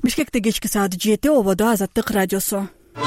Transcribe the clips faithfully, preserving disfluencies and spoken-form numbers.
Бишкекте кечки саат жети, ободо Азаттык радиосу.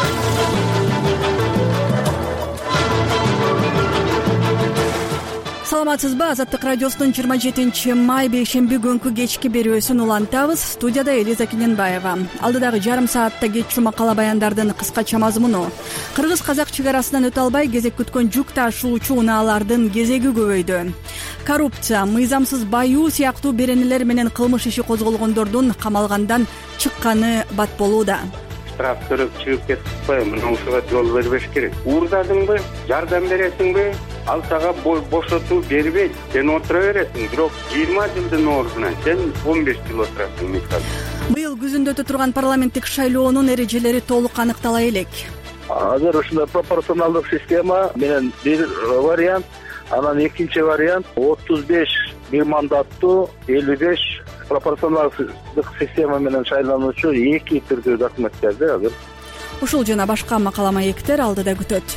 Саламатсызбы? Азаттык радиосунун жыйырма жетинчи май бейшемби күнкү кечки берүүсүн улантабыз. Студияда Элиза Кененбаева. Алдыдагы жарым саатта кетчү макала баяндардын кыскача мазмуну. Кыргыз-казак чек арасынан өтө албай кезек күткөн жүк ташуучу унаалардын кезеги көбөйдү. Коррупция, мыйзамсыз баюу сыяктуу беренелер менен кылмыш иши козголгондордун камалгандан чыкканы бат болууда. Штраф төрөп чыгып кетпей, мына ушуга жол бербеш керек. Уурдадыңбы, жардам бересиңби? Ал сага бошотуу бербейт. Сен отура бересиң, бирок жыйырма жылдын ордуна сен он беш жыл отурасың мисалы. Быйыл күзүндө өтө турган парламенттик шайлоонун эрежелери толук аныктала элек. Азыр ушундай пропорционалдык система менен бир вариант, анан экинчи вариант отуз беш бир мандаттуу, элүү беш пропорционалдык система менен шайлануучу эки түрдүү өкмөттөрдү азыр. Ушул жана башка макала маектер алдыда күтөт.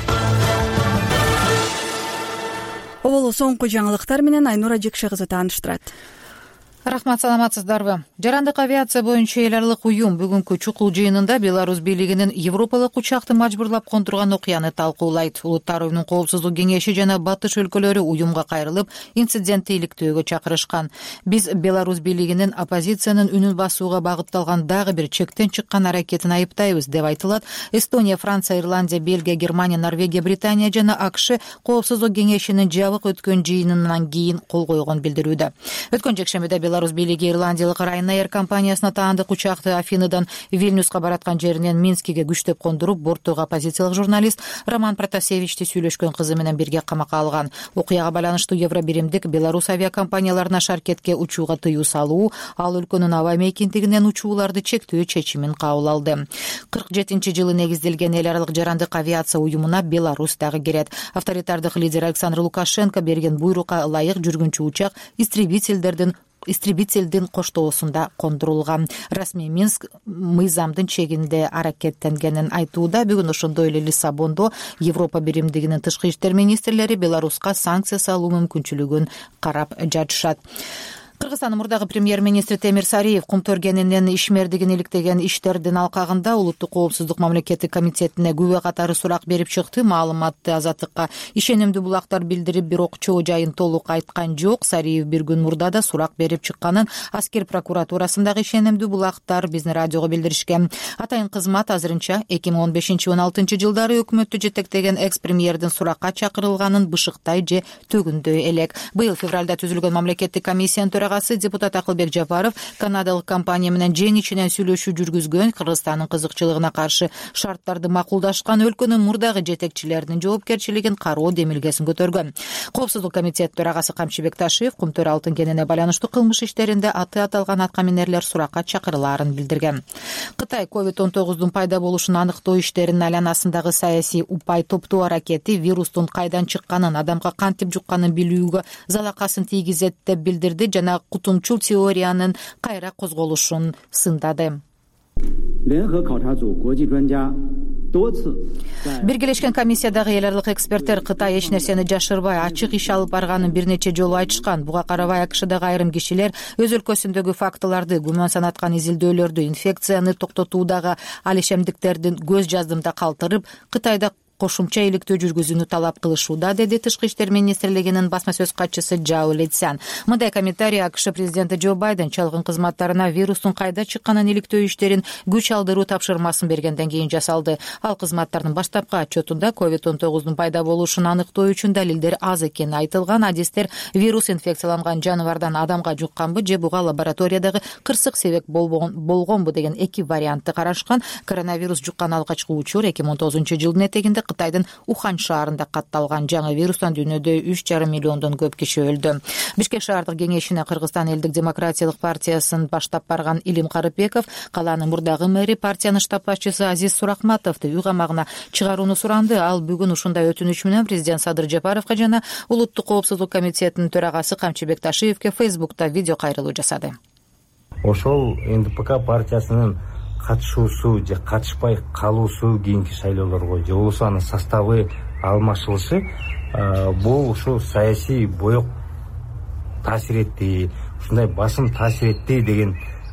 Оболу соңку жаңылыктар менен Айнура Жекше кызы тааныштырат. Рахмат, саламатсыздарбы? Жарандык авиация боюнча эл аралык уюм бүгүнкү чукул жыйынында Беларусь бийлигинин Европалык учакты мажбурлап контурган окуяны талкуулайт. Улуттар уюмунун коопсуздук кеңеши жана батыш өлкөлөрү уюмга кайрылып, инцидентти иликтөөгө чакырышкан. Биз Беларусь бийлигинин оппозициянын үнүн басууга багытталган дагы бир чектен чыккан аракетин айыптайбыз, деп айтылат. Эстония, Франция, Ирландия, Бельгия, Германия, Норвегия, Британия жана АКШ коопсуздук кеңешинин жабык өткөн жыйынынан кийин кол койгон билдирүүдө. Өткөн жекшембиде Беларусь бийлиги Ирландиялык Ryanair компаниясына таандык учакты Афиныдан Вильнюска бараткан жеринен Минскиге күчтөп кондуруп, борттогу оппозициялык журналист Роман Протасевичти сүйлөшкөн кызы менен бирге камакка алган. Окуяга байланыштуу Евробиримдик Беларусь авиакомпанияларына шаркетке учууга тыюу салуу, ал өлкөнүн аба мейкиндигинен учууларды чектөө чечимин кабыл алды. кырк жетинчи жылы негизделген эл аралык жарандык авиация уюмуна Беларусь дагы кирет. Авторитардык лидер Александр Лукашенко берген буйрукка ылайык жүргүнчү учак истребительдердин истребительдин коштоосунда кондурулган. Расмий Минск мыйзамдын чегинде аракеттенгенин айтууда. Бүгүн ошондой эле Лиссабондо Европа биримдигинин тышкы иштер министрлери Беларуска санкция салуу мүмкүнчүлүгүн карап жатышат. Кыргызстандын мурдагы премьер-министри Темир Сариев Кумтөргенинин ишмердигин иликтеген иштердин алкагында Улуттук коопсуздук мамлекеттик комитетине күбө катары сурак берип чыкты. Маалыматты Азаттыкка ишенимдүү булактар билдирип, бирок чоо жайын толук айткан жок. Сариев бир күн мурда да сурак берип чыкканын аскер прокуратурасындагы ишенимдүү булактар биздин радиого билдиришкен. Атайын кызмат азырынча эки миң он бешинчи он алтынчы жылдары өкмөттү жетектеген экс-премьердин суракка чакырылганын бышыктай же төгүндөй элек. Быйыл февралда түзүлгөн мамлекеттик комиссиянын депутат Акылбек Жапаров канадалык компания менен жен ичинен сүйлөшүү жүргүзгөн, Кыргызстандын кызыкчылыгына каршы шарттарды макулдашкан, өлкөнүн мурдагы жетекчилеринин жоопкерчилигин кароо демилгесин көтөргөн. Коопсуздук комитет төрагасы Камчыбек Ташиев Кумтөр алтын кенене байланыштуу кылмыш иштеринде аты аталган аткаминерлер суракка чакырылаарын билдирген. Кытай ковид он тогуздун пайда болушун аныктоо иштеринин айланасындагы саясий упай топтоо аракети вирустун кайдан чыкканын, адамга кантип жукканын билүүгө залакасын тийгизет деп билдирди жана кутумчул теориянын кайра козголушун сындады. Биргелешкен комиссиядагы эл аралык эксперттер Кытай эч нерсени жашырбай, ачык иш алып барганын бир нече жолу айтышкан. Буга карабай АКШдагы айрым кишилер өз өлкөсүндөгү фактыларды, гуман санаткан изилдөөлөрдү, инфекцияны токтотуудагы алишемдиктердин көз жаздымда калтырып, Кытайда кошумча иликтөө жүргүзүүнү талап кылышууда, деди Тышкы иштер министрлигинин басма сөз катчысы Жао Летсян. Мындай комментарий АКШ президенти Джо Байден чалгын кызматтарына вирустун кайда чыкканын иликтөө иштерин күч алдыруу тапшырмасын бергенден кийин жасалды. Ал кызматтардын баштапкы отчетунда ковид он тогуздун пайда болушун аныктоо үчүн далилдер аз экени айтылган. Адистер вирус инфекцияланган жаныбардан адамга жукканбы же буга лабораториядагы кырсык себеп болгонбу деген эки вариантты карашкан. Коронавирус жуккан алгачкы учур эки миң он тогузунчу жылдын этегинде Кытайдын Ухан шаарында катталган. Жаңы вирустан дүйнөдө үч жарым миллиондон көп киши өлдү. Бишкек шаардык кеңешине Кыргызстан элдик демократиялык партиясын баштап барган Илим Карыпбеков калаанын мурдагы мэри партиянын штаб башчысы Азиз Суракматовду үй камагына чыгарууну суранды. Ал бүгүн ушундай өтүнүч менен президент Садыр Жапаровго жана Улуттук коопсуздук комитетинин төрагасы Камчыбек Ташиевке Фейсбукта видео кайрылуу жасады. Ошол эн дэ пэ ка партиясынын катышуусу же катышпай калуусу кийинки шайлоолорго же болбосо анын составы алмашылышы бул ушу саясий боек таасир этти, ушундай басым таасир этти деген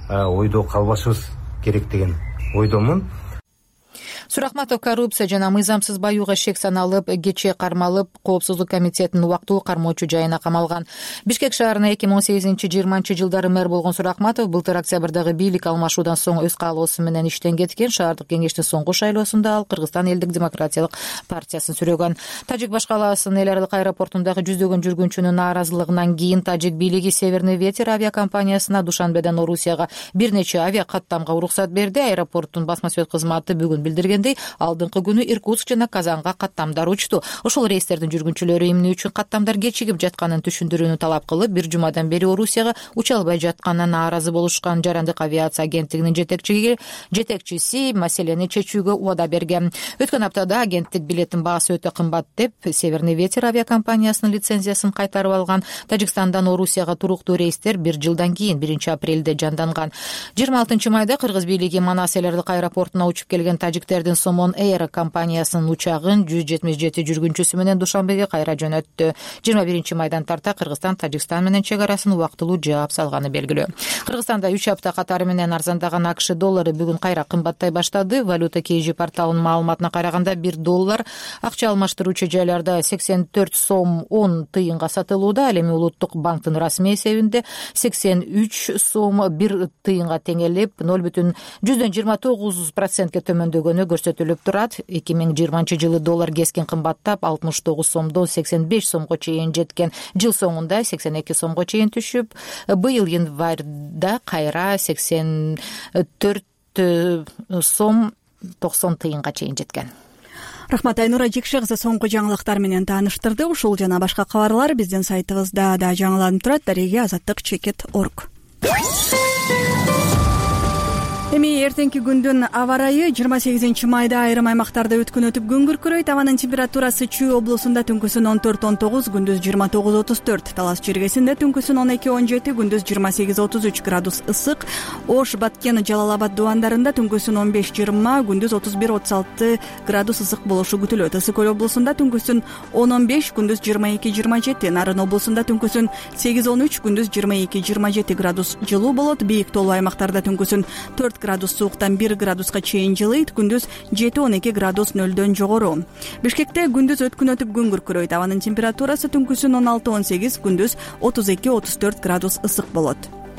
ойдо калбашыбыз керек деген ойдомун. Сурахматов коррупция жана мыйзамсыз баюуга шек саналып, кечээ кармалып, Коопсуздук комитетинин убактылуу кармоочу жайына камалган. Бишкек шаарына эки миң он сегизинчи жыйырманчы жылдары мэр болгон Сурахматов былтыр октябрдагы бийлик алмашуудан соң өз каалоосу менен иштен кеткен. Шаардык кеңештин соңку шайлоосунда ал Кыргызстан элдик демократиялык партиясын сүрөгөн. Тажик башкаласынын эл аралык аэропортундагы жүздөгөн жүргүнчүнүн нааразылыгынан кийин тажик бийлиги Северный ветер авиакомпаниясына Душанбеден Орусияга бир нече авиакаттамга уруксат берди. Аэропорттун басма сөз кызматы бүгүн билдирген алдыңкы күнү Иркутск жана Казанга каттамдар учту. Ошол рейстердин жүргүнчүлөрү эмне үчүн каттамдар кечигип жатканын түшүндүрүүнү талап кылып, бир жумадан бери Орусияга уча албай жатканына нааразы болушкан. Жарандык авиация агенттигинин жетекчиси жетекчиси маселени чечүүгө убада берген. Өткөн аптада агенттик билеттин баасы өтө кымбат деп Северный ветер авиакомпаниясынын лицензиясын кайтарып алган. Тажикстандан Орусияга туруктуу рейстер бир жылдан кийин биринчи апрелде жанданган. жыйырма алтынчы майда Кыргыз бийлиги Манас эл аралык аэропортуна учуп келген тажиктердин Somon Air компаниясынын учагын жүз жетимиш жети жүргүнчүсү менен Душанбеге кайра жөнөттү. жыйырма биринчи майдан тарта Кыргызстан Тажикстан менен чек арасын убактылуу жаап салганы белгилүү. Кыргызстанда үч апта катары менен арзандаган АКШ доллары бүгүн кайра кымбаттай баштады. Валюта kg порталынын маалыматына караганда бир доллар акча алмаштыруучу жайларда сексен төрт сом он тыйынга сатылууда. Ал эми Улуттук банктын расмий эсебинде сексен үч сом бир тыйынга теңелип, ноль бүтүн жүздөн жыйырма тогуз процентке төмөндөгөнү көрсөтүлүп турат. эки миң жыйырманчы жылы доллар кескен кымбаттап алтымыш тогуз сомдон сексен беш сомго чейин жеткен. Жыл соңунда сексен эки сомго чейин түшүп, быйыл январда кайра сексен төрт сом токсон тыйынга чейин жеткен. Рахмат, Айнура Жекше кызы соңку жаңылыктар менен тааныштырды. Ушул жана башка кабарлар биздин сайтыбызда да жаңыланып турат. Дареги азаттык чекит точка орг. Эми эртеңки күндүн аба ырайы жыйырма сегизинчи майда айрым аймактарда өткөн өтүп күн күркүрөйт. Абанын температурасы Чүй облусунда түнкүсүн он төрт он тогуз, күндүз жыйырма тогуз отуз төрт, Талас Чиргесинде түнкүсүн он эки он жети, күндүз жыйырма сегиз отуз үч градус ысык, Ош, Баткен, Жалал-Абад дубандарында түнкүсүн он беш жыйырма, күндүз отуз бир отуз алты градус ысык болушу күтүлөт. Ысык көл облусунда түнкүсүн он он беш, күндүз жыйырма эки жыйырма жети, Нарын облусунда түнкүсүн сегиз он үч, күндүз жыйырма эки жыйырма жети градус жылуу болот. Бийик тоолуу аймактарда түнкүсүн төрт градус сууктан бир градуска чейин жылыйт, күндүз жети он эки градус нөлдөн жогору. Бишкекте күндүз өткөн өтүп күн күркүрөйт. Абанын температурасы түнкүсүн он алты он сегиз, күндүз отуз эки отуз төрт градус ысык болот.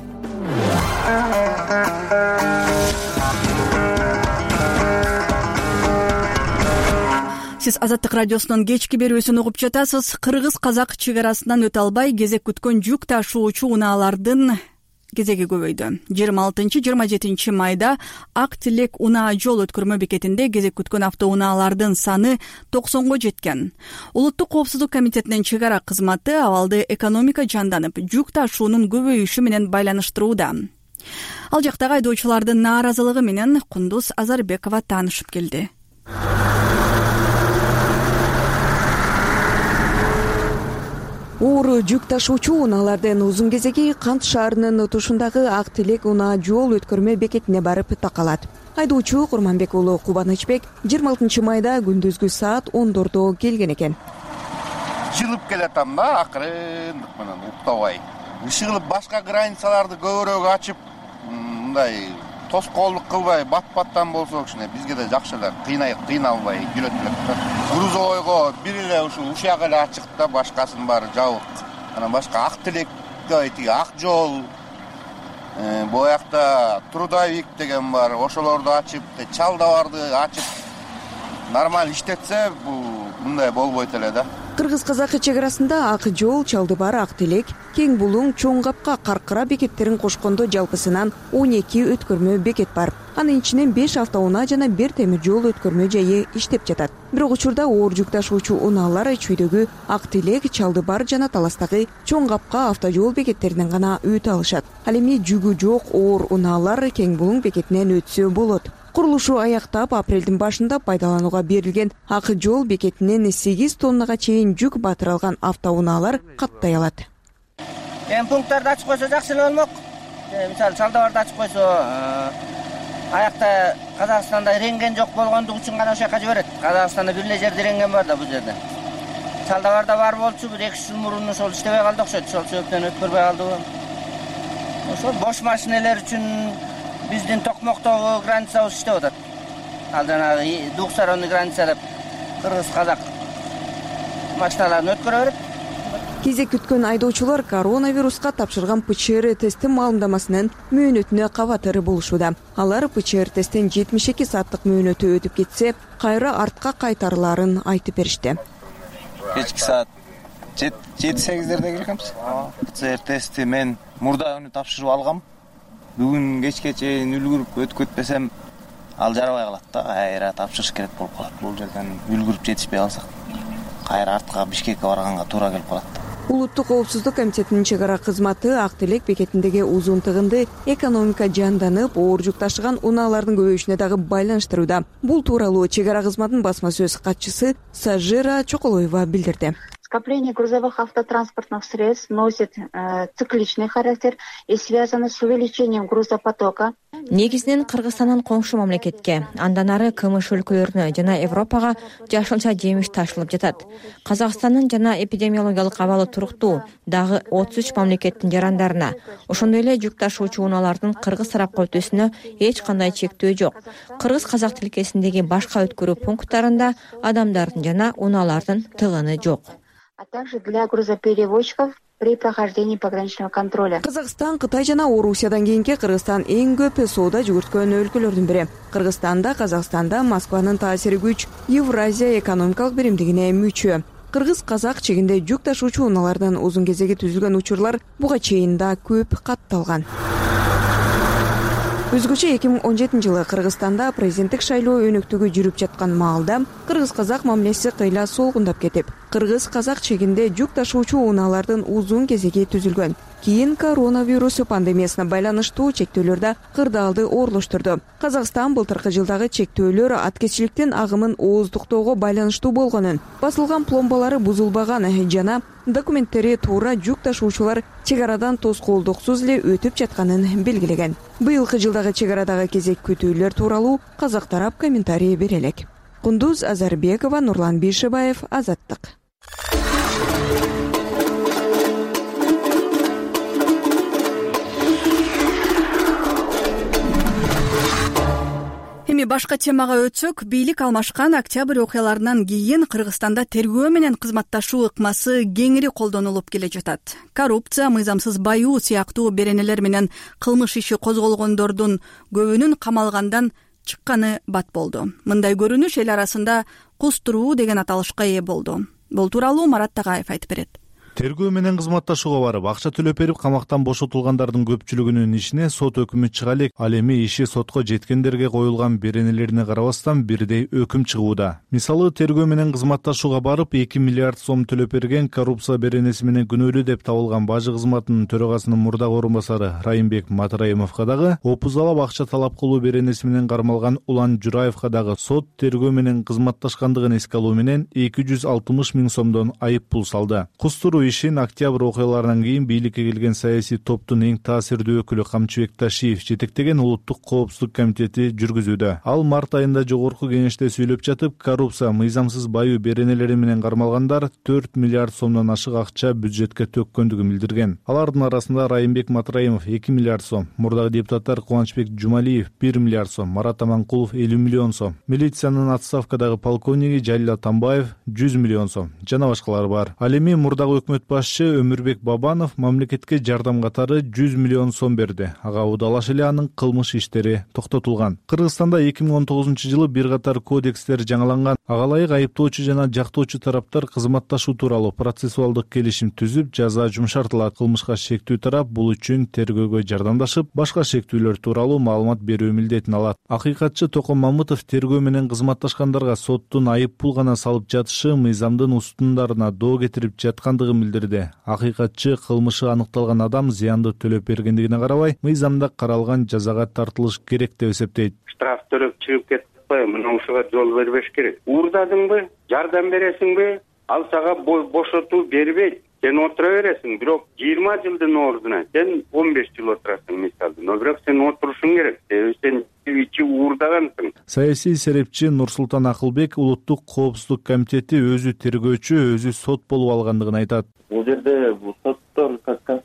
Сиз Азаттык радиосунун кечки берүүсүн угуп жатасыз. Кыргыз-казак чек арасынан өтө албай кезек күткөн жүк ташуучу унаалардын кезеги көбөйдү. жыйырма алтынчы жыйырма жетинчи майда Ак Тилек унаа жол өткөрмө бекетинде кезек күткөн автоунаалардын саны токсонго жеткен. Улуттук коопсуздук комитетинин чек ара кызматы абалды экономика жанданып, жүк ташуунун көбөйүшү менен байланыштырууда. Ал жактагы айдоочулардын нааразылыгы менен Кундуз Азарбекова таанышып келди. Оор жүк ташуучу унаалардын узун кезеги Кант шаарынын тушундагы Ак Тилек унаа жол өткөрмө бекетине барып такалат. Айдоочу Курманбек уулу Кубанычбек жыйырма алтынчы майда күндүзгү саат ондордо келген экен. Жылып келатам да, акырындык менен уктабай. Ишыгылып башка границаларды көбүрөөк ачып, мындай тоскоолдук кылбай, бат-баттан болсо кичине бизге да жакшы эле, кыйнай кыйналбай жүрөт элек. Грузовойго бир эле ушул ушак эле ачык да, башкасын баары жабык. Анан башка Ак Тилек, тиги Ак жол, боякта Трудовик деген бар, ошолорду ачып, Чалдабарды ачып нормаль иштетсе, бул мындай болбойт эле да. Кыргыз-казак чек арасында Ак жол, Чалдыбар, Ак Тилек, Кең Булуң, Чоң Капка, Каркыра бекеттерин кошкондо жалпысынан он эки өткөрмө бекет бар. Анын ичинен беш автоунаа жана бир темир жол өткөрмө жайы иштеп жатат. Бирок учурда оор жүк ташуучу унаалар Чүйдөгү Ак Тилек, Чалдыбар жана Таластагы Чоң Капка автожол бекеттеринен гана өтө алышат. Ал эми жүгү жок оор унаалар Кең Булуң бекетинен өтсө болот. Курулушу аяктап, апрелдин башында пайдаланууга берилген Ак жол бекетинен сегиз тоннага чейин жүк батыра алган автоунаалар каттай алат. Эми пункттарды ачып койсо жакшы эле болмок. Мисалы Чалдыбарды ачып койсо, аякта Казакстанда рентген жок болгондугу үчүн гана ошол жака жиберет. Казакстанда бир эле жерде рентген бар да, бул жерде. Чалдыбарда бар болчу, бир эки жыл мурун ошол иштебей калды окшойт. Ошол себептен өткөрбөй калдыбы. ошол бош машинелер үчүн биздин Токмоктогу границабыз иштеп атат. Ал жанагы двухсторонний граница деп кыргыз казак машиналарын өткөрө берет. Кезек күткөн айдоочулар коронавируска тапшырган ПЧР тести маалымдамасынын мөөнөтүнө кабатыры болушууда. Алар ПЧР тесттен жетимиш эки сааттык мөөнөтү өтүп кетсе, кайра артка кайтарыларын айтып беришти. Кечки саат жети сегиздерде келгенбиз. ПЧР тести мен мурда күнү тапшырып алгам. Бүгүн кечке чейин үлгүрүп өтүп кетпесем, ал жарабай калат да, кайра тапшырыш керек болуп калат. Бул жерден үлгүрүп жетишпей калсак, кайра артка Бишкекке барганга туура келип калат. Улуттук коопсуздук комитетинин чек ара кызматы Ак Телек бекетиндеги узун тыгынды экономика жанданып, оор жүк ташыган унаалардын көбөйүшүнө дагы байланыштырууда. Бул тууралуу чек ара кызматынын басма сөз катчысы Сажира Чоколоева билдирди. Скопление грузовых автотранспортных средств носит э, цикличный характер и связано с увеличением грузопотока. Негизинен Кыргызстандан коңшу мамлекетке, андан ары КМШ өлкөлөрүнө жана Европага жашылча жемиш ташылып жатат. Казакстандын жана эпидемиологиялык абалы туруктуу, дагы отуз үч мамлекеттин жарандарына, ошондой эле жүк ташуучу унаалардын Кыргыз тарапка өтүүсүнө эч кандай чектөө жок. Кыргыз-казак тилкесиндеги башка өткөрүү пункттарында адамдардын жана унаалардын тыгыны жок. А также для грузоперевозчиков при прохождении пограничного контроля. Казакстан, Кытай жана Орусиядан кийинки Кыргызстан эң көп соода жүгүрткөн өлкөлөрдүн бири. Кыргызстанда, Казакстанда Москванын таасири күч Евразия экономикалык биримдигине мүчө. Кыргыз-казак чегинде жүк ташуучу унаалардын узун кезеги түзүлгөн учурлар буга чейин да көп катталган. Өзгөчө эки миң он жетинчи жылы Кыргызстанда президенттик шайлоо өнөктүгү жүрүп жаткан маалда кыргыз-казак мамилеси кыйла солгундап кетип, кыргыз-казак чегинде жүк ташуучу унаалардын узун кезеги түзүлгөн. Кийин коронавирус пандемиясына байланыштуу чектөөлөр да кырдаалды ooрлоштурду. Казакстан былтыркы жылдагы чектөөлөр аткезчиликтин агымын ооздуктоого байланыштуу болгонун, басылган пломбалары бузулбаган жана документтери туура жүк ташуучулар чек арадан тоскоолдуксуз эле өтүп жатканын белгилеген. Быйылкы жылдагы чек арадагы кезек күтүүлөр тууралуу казак тарап комментарий бере элек. Кундуз Азарбекова, Нурлан Бишибаев, Азаттык. Эми башка темага өтсөк, бийлик алмашкан октябрь окуяларынан кийин Кыргызстанда тергөө менен кызматташуу ыкмасы кеңири колдонулуп келе жатат. Коррупция, мыйзамсыз баюу сыяктуу беренелер менен кылмыш иши козголгондордун көбүнүн камалгандан чыкканы бат болду. Мындай көрүнүш эл арасында кустуруу деген аталышка ээ болду. Бул тууралуу Марат Тагаев айтып берет. Тергөө менен кызматташууга барып, акча төлөп берип, камактан бошотулгандардын көпчүлүгүнүн ишине сот өкүмү чыга элек. Ал эми иши сотко жеткендерге коюлган беренелерине карабастан бирдей өкүм чыгууда. Мисалы, тергөө менен кызматташууга барып, эки миллиард сом төлөп берген, коррупция беренеси менен күнөөлүү деп табылган бажы кызматынын төрагасынын мурдагы орун басары Райымбек Матраимовго дагы, опузалап акча талап кылуу беренеси менен кармалган Улан Жураевго дагы сот тергөө менен кызматташкандыгын эске алуу менен эки жүз алтымыш миң сомдон айып пул салды. Кустуруу ишин октябрь окуяларынан кийин бийликке келген саясий топтун эң таасирдүү өкүлү Камчыбек Ташиев жетектеген улуттук коопсуздук комитети жүргүзүүдө. Ал март айында жогорку кеңеште сүйлөп жатып, коррупция, мыйзамсыз баюу беренелери менен кармалгандар төрт миллиард сомдон ашык акча бюджетке төккөндүгүн билдирген. Алардын арасында Райымбек Матраимов эки миллиард сом, мурдагы депутаттар Кубанычбек Жумалиев бир миллиард сом, Марат Аманкулов элүү миллион сом, милициянын отставкадагы полковниги Жалил Атамбаев жүз миллион сом жана башкалар бар. Ал эми мурдагы өкмөт башчы Өмүрбек Бабанов мамлекетке жардам катары жүз миллион сом берди. Ага удалаш эле анын кылмыш иштери токтотулган. Кыргызстанда эки миң он тогузунчу жылы бир катар кодекстер жаңыланган. Ага ылайык айыптоочу жана жактоочу тараптар кызматташуу тууралуу процессуалдык келишим түзүп, жаза жумшартылат. Кылмышка шектүү тарап бул үчүн тергөөгө жардамдашып, башка шектүүлөр тууралуу маалымат берүү милдетин алат. Акыйкатчы Током Мамытов тергөө менен кызматташкандарга соттун айып пул гана салып жатышы мыйзамдын устундарына доо кетирип жаткандыгын билдирди. Акыйкатчы кылмышы аныкталган адам зыянды төлөп бергендигине карабай, мыйзамда каралган жазага тартылыш керек деп эсептейт. Штраф төлөп чыгып кетип атпайбы, мына ушуга жол бербеш керек. Уурдадыңбы, жардам бересиңби, ал сага бошотуу бербейт. Сен отура бересиң, бирок жыйырма жылдын ордуна сен он беш жыл отурасың мисалда. Но бирок сен отурушуң керек. Сен ичи уурдагансың. Саясий серепчи Нурсултан Акылбек улуттук коопсуздук комитети өзү тергөөчү, өзү сот болуп алгандыгын айтат. Бул жерде бул соттор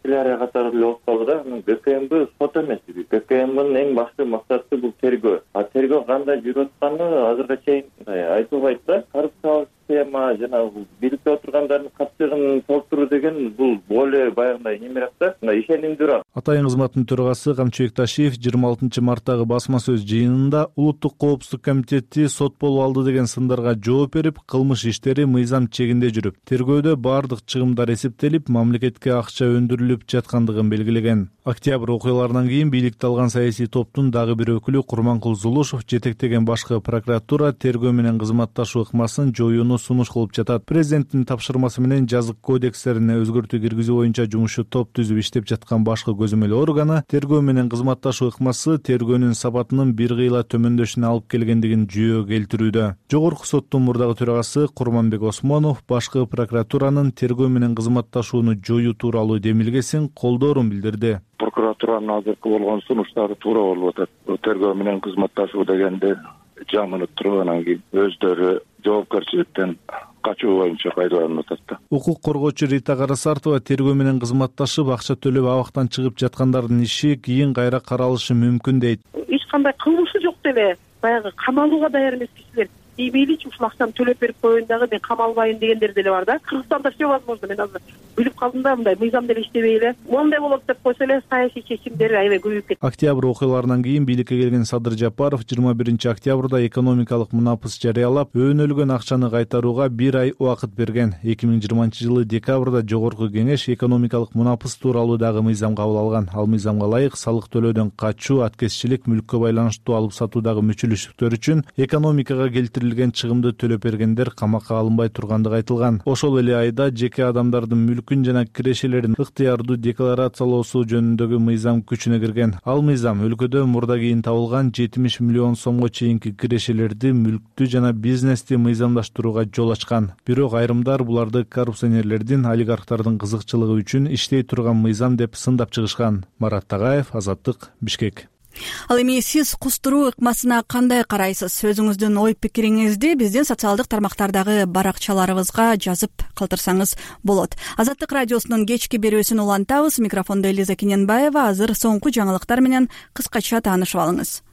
канцелярия катары эле болуп калды да. ГКМБ сот эмес. ГКМБнын эң башкы максаты бул тергөө. А тергөө кандай жүрүп атканы азыркыга чейин айтылбайт да. Коррупциялык система жана бийликте отургандардын катчыгын толтуруу деген бул более баягындай немерээк да, ишенимдүүрөөк. Атайын кызматтын төрагасы Камчыбек Ташиев жыйырма алтынчы марттагы басма сөз жыйынында улуттук коопсуздук комитети сот болуп алды деген сындарга жооп берип, кылмыш иштери мыйзам чегинде жүрүп, тергөөдө баардык чыгымдар эсептелип, мамлекетке акча өндүрүлүп жаткандыгын белгилеген. Октябрь окуяларынан кийин бийликти алган саясий топтун дагы бир өкүлү Курманкул Зулушев жетектеген башкы прокуратура тергөө менен кызматташуу ыкмасын жоюуну сунуш кылып жатат. Президенттин тапшырмасы менен жазык кодекстерине өзгөртүү киргизүү боюнча жумушчу топ түзүп иштеп жаткан башкы көзөмөл органы тергөө менен кызматташуу ыкмасы тергөөнүн сапатынын бир кыйла төмөндөшүнө алып келгендигин жүйө келтирүүдө. Жогорку соттун мурдагы төрагасы Курманбек Осмонов башкы прокуратуранын тергөө менен кызматташууну жоюу тууралуу демилгесин колдоорун билдирди. Прокуратуранын азыркы болгон сунуштары туура болуп атат. Тергөө менен кызматташуу дегенде жамынып туруп анан кийин өздөрү жоопкерчиликтен качуу боюнча пайдаланып атат. Укук коргоочу Рита Карасартова тергөө менен кызматташып акча төлөп абактан чыгып жаткандардын иши кийин кайра каралышы мүмкүн дейт. Эч кандай кылмышы жок деле баягы камалууга даяр эмес кишилер мейличи ушул акчаны төлөп берип коеюн дагы мен камалбайын дегендер деле бар да. Кыргызстанда все возможно. Мен азыр билип калдым да, мындай мыйзам деле иштебей эле моундай болот деп койсо эле саясий чечимдер аябай көбөйүп кетти. Октябрь окуяларынан кийин бийликке келген Садыр Жапаров жыйырма биринчи октябрда экономикалык мунапыс жарыялап, өөнөлгөн акчаны кайтарууга бир ай убакыт берген. эки миң жыйырманчы жылы декабрда жогорку кеңеш экономикалык мунапыс тууралуу дагы мыйзам кабыл алган. Ал мыйзамга ылайык салык төлөөдөн качуу, аткезчилик, мүлккө байланыштуу алып сатуудагы мүчүлүштүктөр үчүн экономикага келтирилген чыгымды төлөп бергендер камакка алынбай тургандыгы айтылган. Ошол эле айда жеке адамдардын мүлкүн жана кирешелерин ыктыярдуу декларациялоосу жөнүндөгү мыйзам күчүнө кирген. Ал мыйзам өлкөдө мурда кийин табылган жетимиш миллион сомго чейинки кирешелерди, мүлктү жана бизнести мыйзамдаштырууга жол ачкан. Бирок айрымдар буларды коррупционерлердин, олигархтардын кызыкчылыгы үчүн иштей турган мыйзам деп сындап чыгышкан. Марат Тагаев, Азаттык, Бишкек. Ал эми сиз кустуруу ыкмасына кандай карайсыз? Өзүңүздүн ой пикириңизди биздин социалдык тармактардагы баракчаларыбызга жазып калтырсаңыз болот. Азаттык радиосунун кечки берүүсүн улантабыз. Микрофондо Элиза Кененбаева. Азыр соңку жаңылыктар менен кыскача таанышып алыңыз.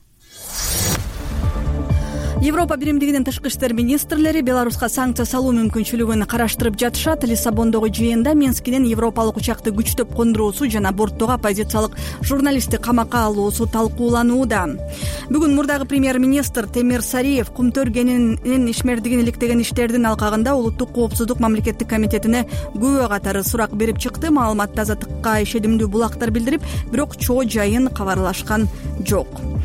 Европа биримдигинин тышкы иштер министрлери Беларуска санкция салуу мүмкүнчүлүгүн караштырып жатышат. Лиссабондогу жыйында Минскинин европалык учакты күчтөп кондуруусу жана борттогу оппозициялык журналистти камакка алуусу талкууланууда. Бүгүн мурдагы премьер-министр Темир Сариев Кумтөр кенинин ишмердигин иликтеген иштердин алкагында улуттук коопсуздук мамлекеттик комитетине күбө катары сурак берип чыкты. Маалыматты Азаттыкка ишенимдүү булактар билдирип, бирок чоо жайын кабарлашкан жок.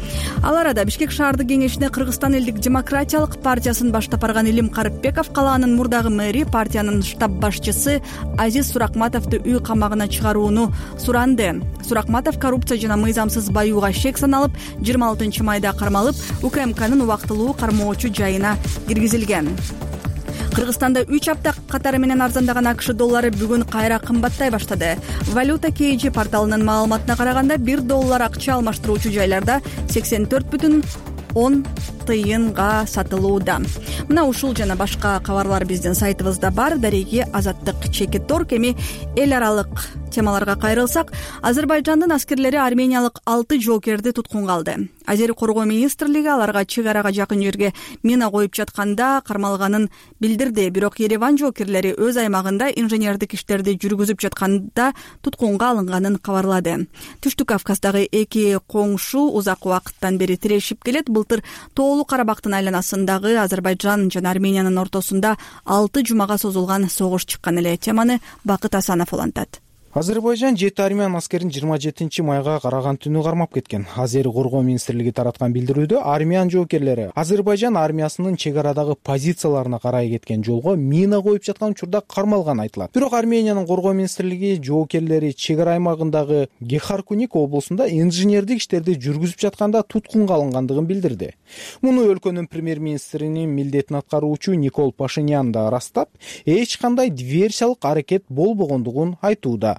Ал арада Бишкек шаардык кеңешине Кыргызстан элдик демократиялык партиясын баштап барган Илим Карыпбеков калаанын мурдагы мэри, партиянын штаб башчысы Азиз Суракматовду үй камагына чыгарууну суранды. Суракматов коррупция жана мыйзамсыз баюуга шек саналып, жыйырма алтынчы майда кармалып, УКМКнын убактылуу кармоочу жайына киргизилген. Кыргызстанда үч апта катары менен арзандаган АКШ доллары бүгүн кайра кымбаттай баштады. Валюта кей жи порталынын маалыматына караганда бир доллар акча алмаштыруучу жайларда сексен төрт бүтүн он тыйынга сатылууда. Мына ушул жана башка кабарлар биздин сайтыбызда бар. Дареги Азаттык Чекитор кеми эл аралык темаларга кайрылсак, Азербайжандын аскерлери армениялык алты жоокерди туткунга алды. Азер коргоо министрлиги аларга чек арага жакын жерге мина коюп жатканда кармалганын билдирди. Бирок Ереван жоокерлери өз аймагында инженердик иштерди жүргүзүп жатканда туткунга алынганын кабарлады. Түштүк Кавказдагы эки коңшу узак убакыттан бери тирешип келет. Былтыр Тоолуу Карабактын айланасындагы Азербайжан жана Армениянын ортосунда алты жумага созулган согуш чыккан эле. Теманы Бакыт Асанов улантат. Азербайжан жети армян аскерин жыйырма жетинчи майга караган түнү кармап кеткен. Азер коргоо министрлиги тараткан билдирүүдө армян жоокерлери Азербайжан армиясынын чек арадагы позицияларына карай кеткен жолго мина коюп жаткан учурда кармалган айтылат. Бирок Армениянын коргоо министрлиги жоокерлери чек ара аймагындагы Гехаркуник облусунда инженердик иштерди жүргүзүп жатканда туткунга алынгандыгын билдирди. Муну өлкөнүн премьер-министринин милдетин аткаруучу Никол Пашинян да ырастап, эч кандай диверсиялык аракет болбогондугун айтууда.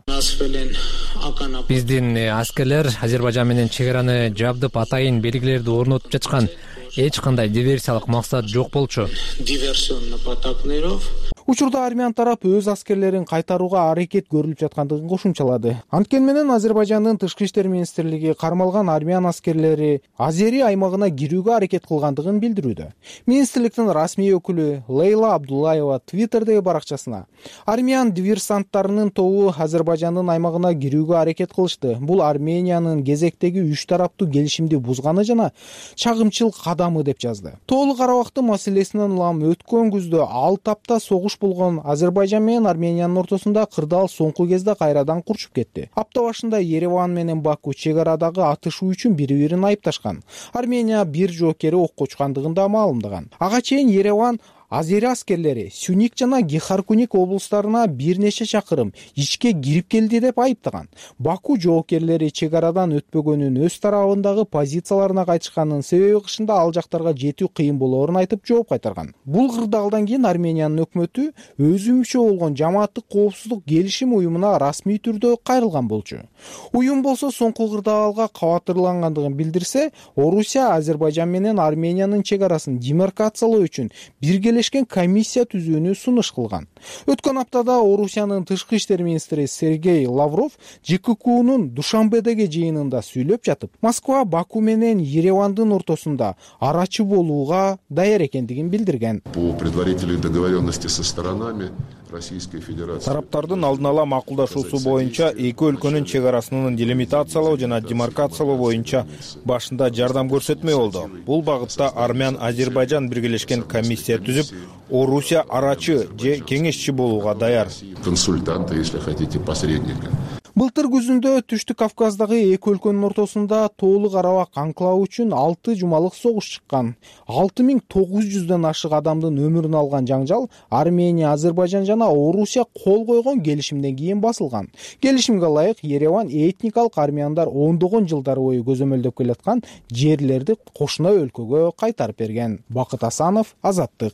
Биздин аскерлер Азербайжан менен чек араны жабдып атайын белгилерди орнотуп жатышкан. Эч кандай диверсиялык максат жок болчу. Учурда армян тарап өз аскерлерин кайтарууга аракет көрүлүп жаткандыгын кошумчалады. Анткени менен Азербайжандын тышкы иштер министрлиги кармалган армян аскерлери Азери аймагына кирүүгө аракет кылгандыгын билдирүүдө. Министрликтин расмий өкүлү Лейла Абдуллаева Твиттердеги баракчасына армян диверсанттарынын тобу Азербайжандын аймагына кирүүгө аракет кылышты. Бул Армениянын кезектеги үч тараптуу келишимди бузганы жана чагымчыл кадамы деп жазды. Тоолук Карабакты маселесинен улам өткөн күздө алты апта согуш болгон Азербайжан менен Армениянын ортосунда кырдаал соңку кезде кайрадан курчуп кетти. Апта башында Ереван менен Баку чек арадагы атышуу үчүн бири-бирин айыпташкан. Армения бир жоокери окко учкандыгын да маалымдаган. Ага чейин Ереван Азери аскерлери Сюник жана Гехаркуник облустарына бир нече чакырым ичке кирип келди деп айыптаган. Баку жоокерлери чек арадан өтпөгөнүн өз тарабындагы позицияларына кайтышканын себеби кышында ал жактарга жетүү кыйын болоорун айтып жооп кайтарган. Бул кырдаалдан кийин Армениянын өкмөтү өзү мүчө болгон жамааттык коопсуздук келишим уюмуна расмий түрдө кайрылган болчу. Уюм болсо соңку кырдаалга кабатырлангандыгын билдирсе, Орусия Азербайжан менен Армениянын чек арасын демаркациялоо үчүн бирге комиссия түзүүнү сунуш кылган. Өткөн аптада Орусиянын тышкы иштер министри Сергей Лавров Ж К Кунун Душанбедеги жыйынында сүйлөп жатып, Москва Баку менен Еревандын ортосунда арачы болууга даяр экендигин билдирген. По предварительной договоренности со сторонами Российской Федерации тараптардын алдын ала макулдашуусу боюнча эки өлкөнүн чек арасынын делимитациялоо жана демаркациялоо боюнча башында жардам көрсөтмөй болду. Бул багытта Армян Азербайжан биргелешкен комиссия түзүп, Орусия арачы же кеңешчи болууга даяр. Консультанты, если хотите, посредника. Былтыр күзүндө Түштүк Кавказдагы эки өлкөнүн ортосунда Тоолук Карабак анклавы үчүн алты жумалык согуш чыккан. алты миң тогуз жүздөн ашык адамдын өмүрүн алган жаңжал Армения, Азербайжан жана Орусия кол койгон келишимден кийин басылган. Келишимге ылайык Ереван этникалык армяндар ондогон жылдар бою көзөмөлдөп келаткан жерлерди кошуна өлкөгө кайтарып берген. Бакыт Асанов, Азаттык.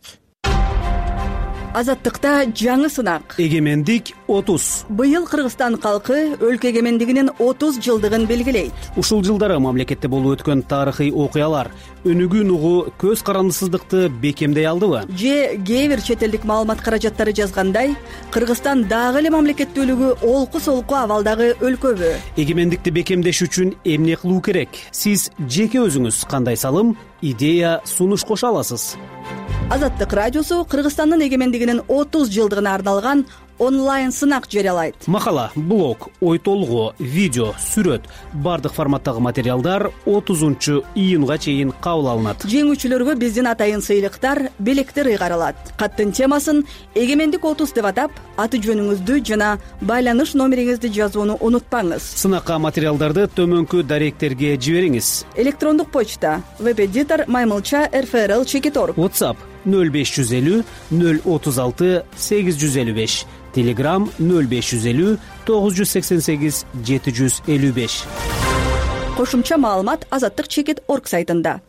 Азаттыкта жаңы сынак. Эгемендик отуз. Быйыл Кыргызстан калкы өлкө эгемендигинин отуз жылдыгын белгилейт. Ушул жылдары мамлекетте болуп өткөн тарыхый окуялар өнүгүүн угу көз карандысыздыкты бекемдей алдыбы? Же кээ бир чет элдик маалымат каражаттары жазгандай, Кыргызстан дагы эле мамлекеттүүлүгү олку-солку абалдагы өлкөбү? Эгемендикти бекемдеш үчүн эмне кылуу керек? Сиз жеке өзүңүз кандай салым, идея, сунуш кошо аласыз? Азаттык радиосу Кыргызстандын эгемендигинин отуз жылдыгына арналган онлайн сынак жарыялайт. Макала, блог, ой толгоо, видео, сүрөт, бардык форматтагы материалдар отузунчу июнга чейин кабыл алынат. Жеңүүчүлөргө биздин атайын сыйлыктар, белектер ыйгарылат. Каттын темасын Эгемендик отуз деп атап, аты жөнүңүздү жана байланыш номериңизди жазууну унутпаңыз. Сынакка материалдарды төмөнкү даректерге жибериңиз. Электрондук почта веб-эдитор маймылча эр эф эр эл чекит точка орг. WhatsApp нөл беш жүз элүү нөл отуз алты сегиз жүз элүү беш. Telegram нөл беш жүз элүү тогуз жүз сексен сегиз жети жүз элүү беш. Кошумча маалымат азаттык чекит точка орг сайтында.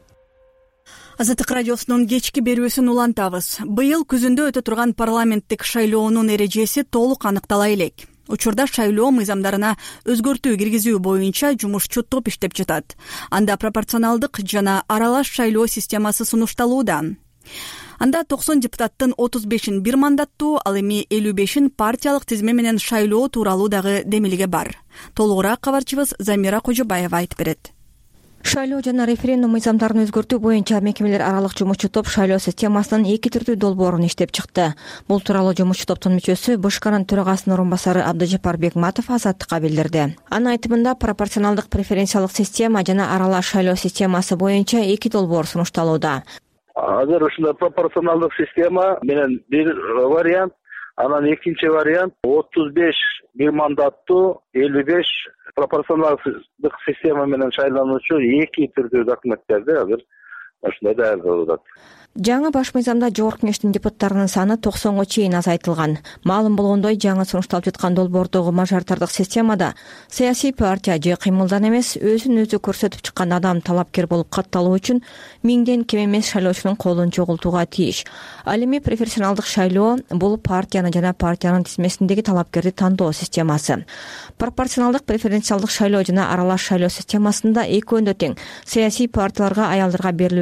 Азаттык радиосунун кечки берүүсүн улантабыз. Быйыл күзүндө өтө турган парламенттик шайлоонун эрежеси толук аныктала элек. Учурда шайлоо мыйзамдарына өзгөртүү киргизүү боюнча жумушчу топ иштеп жатат. Анда пропорционалдык жана аралаш шайлоо системасы сунушталууда. Анда токсон депутаттын отуз бешин бир мандаттуу, ал эми элүү бешин партиялык тизме менен шайлоо тууралуу дагы демилге бар. Толугураак кабарчыбыз Замира Кожобаева айтып берет. Шайлоо жана референдум мыйзамдарын өзгөртүү боюнча мекемелер аралык жумушчу топ шайлоо системасынын эки түрдүү долбоорун иштеп чыкты. Бул тууралуу жумушчу топтун мүчөсү БШКнын төрагасынын орун басары Абдыжапар Бекматов Азаттыкка билдирди. Анын айтымында пропорционалдык преференциялык система жана аралаш шайлоо системасы боюнча эки долбоор сунушталууда. Азыр ушундай пропорционалдык система менен бир вариант, анан экинчи вариант отуз беш бир мандаттуу, элүү беш пропорционалдык система менен шайлануучу эки түрдүү документтерди азыр ушундай даярдалып атат. Жаңы баш мыйзамда жогорку кеңештин депутаттарынын саны токсонго чейин азайтылган. Маалым болгондой, жаңы сунушталып жаткан долбоордогу мажоритардык системада саясий партия же кыймылдан эмес, өзүн өзү көрсөтүп чыккан адам талапкер болуп катталуу үчүн миңден кем эмес шайлоочунун колун чогултууга тийиш. Ал эми профессионалдык шайлоо бул партияны жана партиянын тизмесиндеги талапкерди тандоо системасы. Пропорционалдык преференциалдык шайлоо жана аралаш шайлоо системасында экөөндөй тең. Саясий партияларга аялдарга берилүүчү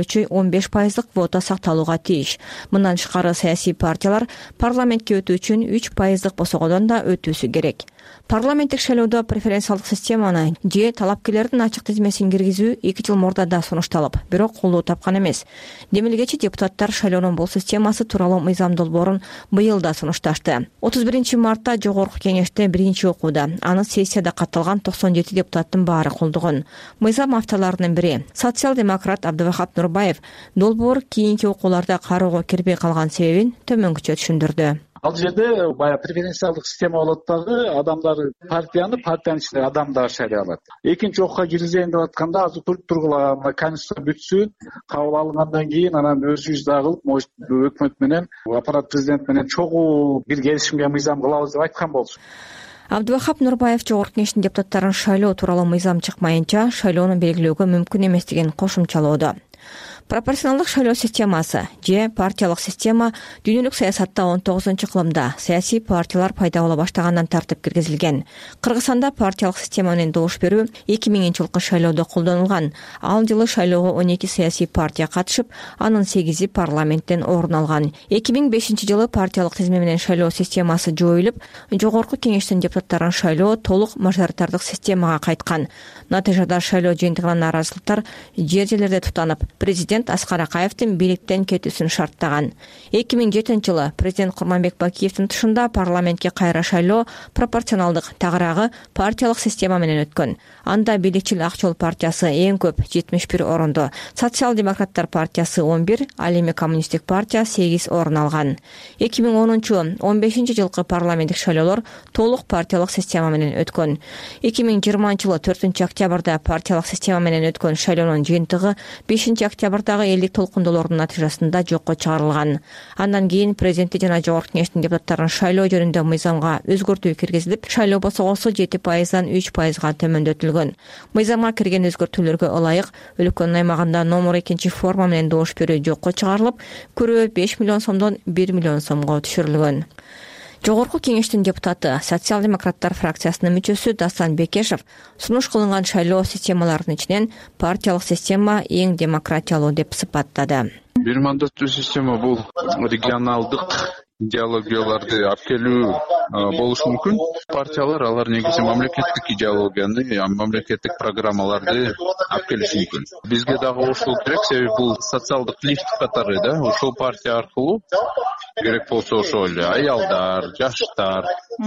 болчу он беш пайыздык квота сакталууга тийиш. Мындан тышкары саясий партиялар парламентке өтүү үчүн үч пайыздык босогодон да өтүүсү керек. Парламенттик шайлоодо преференциялык системаны же талапкерлердин ачык тизмесин киргизүү эки жыл мурда да сунушталып, бирок колдоо тапкан эмес. Демилгечи депутаттар шайлоонун бул системасы тууралуу мыйзам долбоорун быйыл да сунушташты. отуз биринчи мартта жогорку кеңеште биринчи окууда аны сессияда катталган токсон жети депутаттын баары колдогон. Мыйзам авторлорунун бири социал-демократ Абдывахап Нурбаев долбоор кийинки окууларда кароого кирбей калган себебин төмөнгөчө түшүндүрдү. Ал жерде баягы преференциялык система болот дагы, адамдар партияны партиянын ичинде адамдар шайлай алат. Экинчи окууга киргизейин деп атканда азыр тургула конституция бүтсүн, кабыл алынгандан кийин анан өзүбүз дагы может өкмөт менен, аппарат президент менен чогуу бир келишимге мыйзам кылабыз деп айткан болчу. Абдывахап Нурбаев жогорку кеңештин депутаттарын шайлоо тууралуу мыйзам чыкмайынча шайлоону белгилөөгө мүмкүн эместигин кошумчалоодо. Пропорционалдык шайлоо системасы же партиялык система дүйнөлүк саясатта он тогузунчу кылымда саясий партиялар пайда боло баштагандан тартып киргизилген. Кыргызстанда партиялык система менен добуш берүү эки миңинчи жылкы шайлоодо колдонулган. Ал жылы шайлоого он эки саясий партия катышып, анын сегизи парламенттен орун алган. эки миң бешинчи жылы партиялык тизме менен шайлоо системасы жоюлуп, жогорку кеңештин депутаттарын шайлоо толук мажоритардык системага кайткан. Натыйжада шайлоо жыйынтыгынан нааразычылыктар жер жерлерде тутанып, президент Аскар Акаевдин бийликтен кетүүсүн шарттаган. эки миң жетинчи жылы президент Курманбек Бакиевдин тышында парламентке кайра шайлоо пропорционалдык тагыраагы партиялык система менен өткөн. Анда бийликчил Ак жол партиясы эң көп жетимиш бир орунду, социал-демократтар партиясы он бир, ал эми коммунисттик партия сегиз орун алган. эки миң онунчу он бешинчи жылкы парламенттик шайлоолор толук партиялык система менен өткөн. эки миң жыйырманчы жылы төртүнчү октябрда партиялык система менен өткөн шайлоонун жыйынтыгы бешинчи октябрдагы элдик толкундоолордун натыйжасында жокко чыгарылган. Андан кийин президенти жана жогорку кеңештин депутаттарын шайлоо жөнүндө мыйзамга өзгөртүү киргизилип, шайлоо босогосу жети пайыздан үч пайызга төмөндөтүлгөн. Мыйзамга кирген өзгөртүүлөргө ылайык өлкөнүн аймагында номер экинчи форма менен добуш берүү жокко чыгарылып, көрөө беш миллион сомдон бир миллион сомго түшүрүлгөн. Жогорку кеңештин депутаты, социал-демократтар фракциясынын мүчөсү Дастан Бекешев сунуш кылынган шайлоо системаларынын ичинен партиялык система эң демократиялуу деп сыпаттады. Бир мандаттуу система бул регионалдык идеологияларды алып келүү болушу мүмкүн. Партиялар алар негизи мамлекеттик идеологияны, мамлекеттик программаларды алып келиши мүмкүн. Бизге дагы ошол керек, себеби бул социалдык лифт катары да, ошол партия аркылуу керек болсо ошол эле аялдар, жаштар,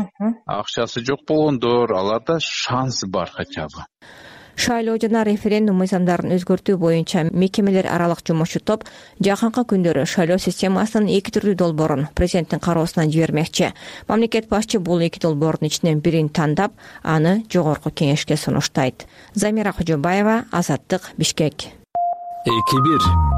акчасы жок болгондор, аларда шанс бар хотя бы. Шайлоо жана референдум мыйзамдарын өзгөртүү боюнча мекемелер аралык жумушчу топ жакынкы күндөрү шайлоо системасынын эки түрдүү долбоорун президенттин кароосуна жибермекчи. Мамлекет башчы бул эки долбоордун ичинен бирин тандап, аны жогорку кеңешке сунуштайт. Замира Кожобаева, Азаттык, Бишкек. эки бир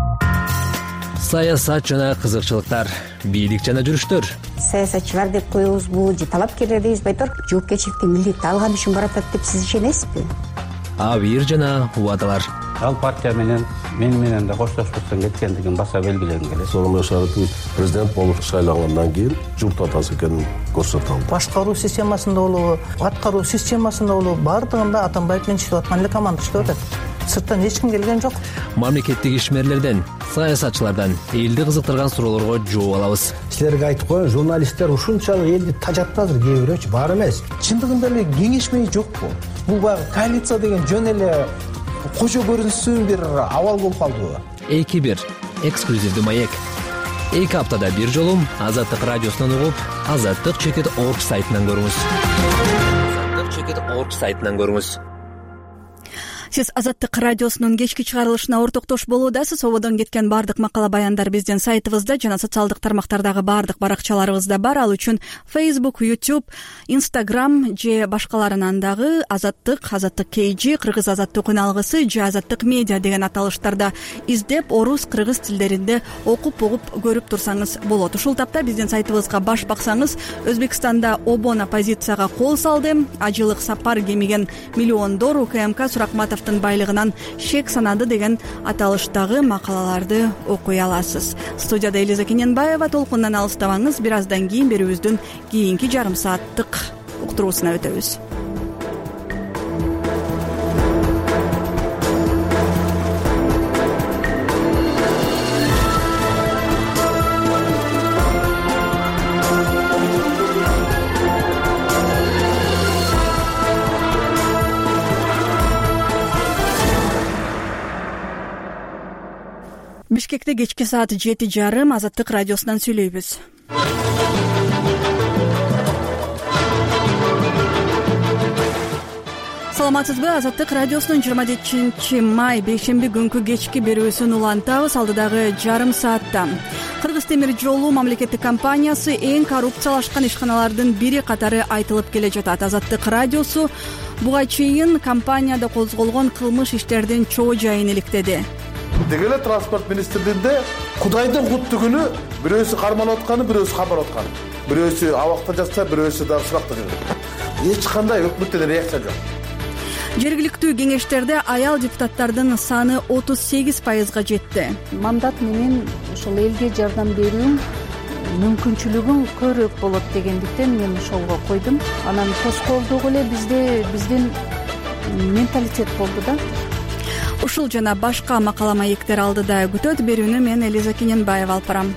саясат жана кызыкчылыктар, бийлик жана жүрүштөр. Саясатчылар деп коебузбу же талапкерлер дейбизби айтор, жоопкерчиликти милдетти алган үчүн баратат деп сиз ишенесизби? Абийир жана убадалар. Ал партия менен мен менен да коштошпостон кеткендигин баса белгилегим келет. Сонун шарты президент болуп шайлангандан кийин журт атасы экенин көрсөтө алды. Башкаруу системасында болобу, аткаруу системасында болобу, бардыгында Атамбаев менен иштеп аткан эле команда иштеп атат. Сырттан эч ким келген жок. Мамлекеттик ишмерлерден, саясатчылардан элди кызыктырган суроолорго жооп алабыз. Силерге айтып коеюн, журналисттер ушунчалык элди тажатып азыр, кээ бирөөчү бар эмес. Чындыгында эле кеңешмей жокпу? Бул баягы коалиция деген жөн эле кожо көрүнсүн бир абал болуп калдыбы? эки бир эксклюзивдүү маек. эки аптада бир жолу Азаттык радиосунан угуп, азаттык чекит орг сайтынан көрүңүз. азаттык чекит орг сайтынан көрүңүз. Сиз Азаттык радиосунун кечки чыгарылышына ортоктош болуудасыз. Ободон кеткен бардык макала баяндар биздин сайтыбызда жана социалдык тармактардагы бардык баракчаларыбызда бар. Ал үчүн Facebook, YouTube, Instagram же башкаларынан дагы Азаттык, Азаттык кей джи, Кыргыз Азаттык үн алгысы же Азаттык медиа деген аталыштарда издеп, орус, кыргыз тилдеринде окуп угуп көрүп турсаңыз болот. Ушул тапта биздин сайтыбызга баш баксаңыз, Өзбекстанда обон оппозицияга кол салды, ажылык сапар кемиген миллиондор УКМК Суракматов байлыгынан шек санады деген аталыштагы макалаларды окуй аласыз. Студияда Элиза Кененбаева. Толкундан алыстабаңыз. Бир аздан кийин берүүбүздүн кийинки жарым сааттык уктуруусуна өтөбүз. Бишкекте кечки саат жети жарым Азаттык радиосунан сүйлөйбүз. Саламатсызбы? Азаттык радиосунун жыйырма жетинчи май бейшемби күнкү кечки берүүсүн улантабыз. Алдыдагы жарым саатта Кыргыз темир жолу мамлекеттик компаниясы эң коррупциялашкан ишканалардын бири катары айтылып келе жатат. Азаттык радиосу буга чейин компанияда козголгон кылмыш иштердин чоо жайын иликтеди. Деги эле транспорт министрлигинде Кудайдын куттуу күнү бирөөсү кармалып атканы, бирөөсү кабар атканы, бирөөсү абакта жатса, бирөөсү дагы суракта жүрөт. Эч кандай өкмөттөн реакция жок. Жергиликтүү кеңештерде аял депутаттардын саны отуз сегиз пайызга жетти. Мандат менен ошол элге жардам берүү мүмкүнчүлүгүң көбүрөөк болот дегендиктен мен ошолго койдум. Анан тоскоолдугу эле бизде биздин менталитет болду да. Ушул жана башка макала маектер алдыда күтөт. Берүүнү мен Элиза Кененбаева алып барам.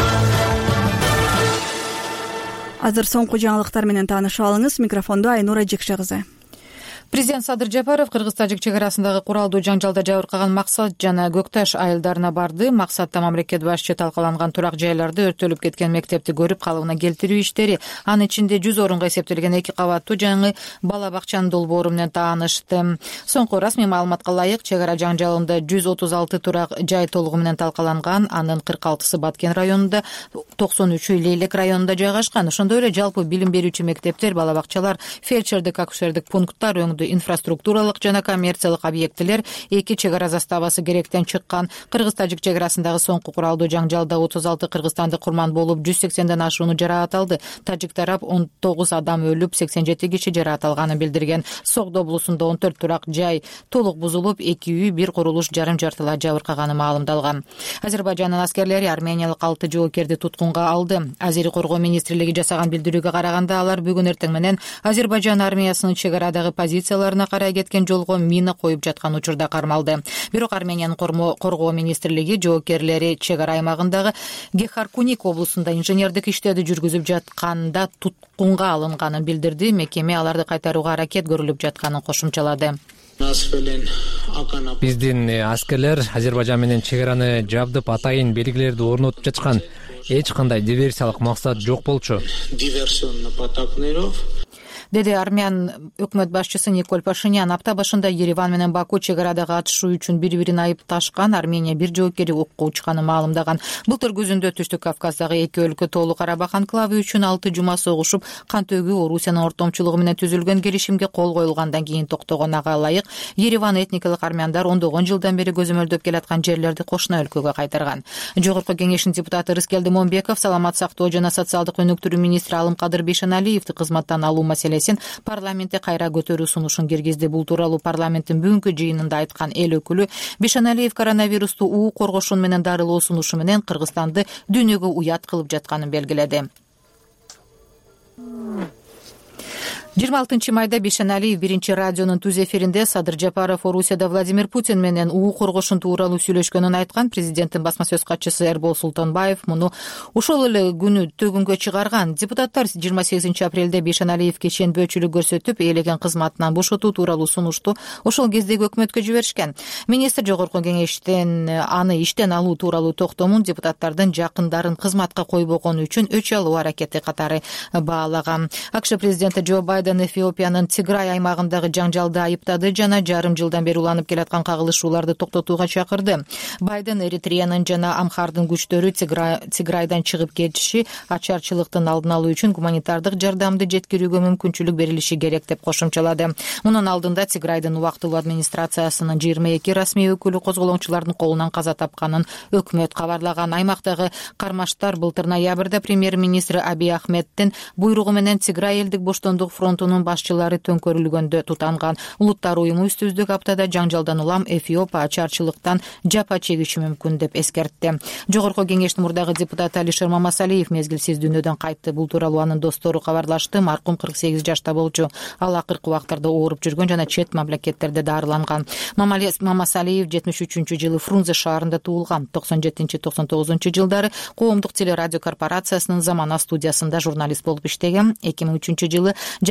Азыр соңку жаңылыктар менен таанышып алыңыз. Микрофондо Айнура Жекше кызы. Президент Садыр Жапаров кыргыз-тажик чек арасындагы куралдуу жаңжалда жабыркаган Максат жана Көкташ айылдарына барды. Максатта мамлекет башчы талкаланган турак жайларды өрттөлүп кеткен мектепти көрүп калыбына келтирүү иштери, анын ичинде жүз орунга эсептелген эки кабаттуу жаңы бала бакчанын долбоору менен таанышты. Соңку расмий маалыматка ылайык, чек ара жаңжалында жүз отуз алты турак жай толугу менен талкаланган, анын кырк алтысы Баткен районунда, токсон үчү Лейлек районунда жайгашкан. Ошондой эле жалпы билим берүүчү мектептер, бала бакчалар, фельдшердик, акушердик пункттар, инфраструктуралык жана коммерциялык объектилер, эки чек ара заставасы керектен чыккан. Кыргыз-тажик чек арасындагы соңку куралдуу жаңжалда отуз алты кыргызстандык курман болуп, жүз сексенден ашууну жараат алды. Тажик тарап он тогуз адам өлүп, сексен жети киши жараат алганын билдирген. Согдо облусунда он төрт турак жай толук бузулуп, эки үй, бир курулуш жарым жартылай жабыркаганы маалымдалган. Азербайжандын аскерлери армениялык алты жоокерди туткунга алды. Азери коргоо министрлиги жасаган билдирүүгө караганда, алар бүгүн эртең менен Азербайжан армиясынын чек арадагы позиция карай кеткен жолго мина коюп жаткан учурда кармалды. Бирок Армениянын коргоо министрлиги жоокерлери чек ара аймагындагы Гехаркуник облусунда инженердик иштерди жүргүзүп жатканда туткунга алынганын билдирди. Мекеме аларды кайтарууга аракет көрүлүп жатканын кошумчалады. Биздин аскерлер Азербайжан менен чек араны жабдып, атайын белгилерди орнотуп жатышкан. Эч кандай диверсиялык максат жок болчу, деди армян өкмөт башчысы Николь Пашинян. Апта башында Ереван менен Баку чек арада катышуу үчүн бири-бирин айыпташкан. Армения бир жоокери окко учканын маалымдаган. Былтыр күзүндө Түштүк Кавказдагы эки өлкө Тоолу Карабах анклавы үчүн алты жума согушуп, кан төгүү Орусиянын ортомчулугу менен түзүлгөн келишимге кол коюлгандан кийин токтогон. Ага ылайык, Ереван этникалык армяндар ондогон жылдан бери көзөмөлдөп келаткан жерлерди кошуна өлкөгө кайтарган. Жогорку кеңештин депутаты Рыскелди Момбеков саламат сактоо жана социалдык өнүктүрүү министри Алымкадыр Бейшеналиевди кызматтан алуу маселесин парламентте кайра көтөрүү сунушун киргизди. Бул тууралуу парламенттин бүгүнкү жыйынында айткан эл өкүлү Бейшеналиев коронавирусту уу коргошун менен дарылоо сунушу менен Кыргызстанды дүйнөгө уят кылып жатканын белгиледи. жыйырма алтынчы майда Бейшеналиев биринчи радионун түз эфиринде Садыр Жапаров Орусияда Владимир Путин менен уу коргошун тууралуу сүйлөшкөнүн айткан. Президенттин басма сөз катчысы Эрбол Султанбаев муну ошол эле күнү төгүнгө чыгарган. Депутаттар жыйырма сегизинчи апрелде Бейшеналиевге ченбөөчүлүк көрсөтүп, ээлеген кызматынан бошотуу тууралуу сунушту ошол кездеги өкмөткө жиберишкен. Министр жогорку кеңештен аны иштен алуу тууралуу токтомун депутаттардын жакындарын кызматка койбогону үчүн өч алуу аракети катары баалаган. АКШ президенти Джо Байден Эфиопиянын Тиграй аймагындагы жаңжалды айыптады жана жарым жылдан бери уланып келаткан кагылышууларды токтотууга чакырды. Байден Эритреянын жана Амхардын күчтөрү Тиграйдан чыгып кетиши, ачарчылыктын алдын алуу үчүн гуманитардык жардамды жеткирүүгө мүмкүнчүлүк берилиши керек деп кошумчалады. Мунун алдында Тиграйдын убактылуу администрациясынын жыйырма эки расмий өкүлү козголоңчулардын колунан каза тапканын өкмөт кабарлаган. Аймактагы кармаштар былтыр ноябрда премьер-министри Абий Ахмеддин буйругу менен Тиграй элдик боштондук фронтунун башчылары төңкөрүлгөндө тутанган. Улуттар уюму үстүздүк аптада жаңжалдан улам Эфиоп ачарчылыктан жапа чегиши мүмкүн деп эскертти. Жогорку кеңештин мурдагы депутаты Алишер Мамасалиев мезгилсиз дүйнөдөн кайтты. Бул тууралуу анын достору кабарлашты. Маркум кырк сегиз жашта болчу. Ал акыркы убактарда ооруп жүргөн жана чет мамлекеттерде дарыланган. Мамасалиев жетимиш үчүнчү жылы Фрунзе шаарында туулган. токсон жетинчи токсон тогузунчу жылдары коомдук телерадио корпорациясынын Замана студиясында журналист болуп иштеген. эки миң үчүнчү жылы жаш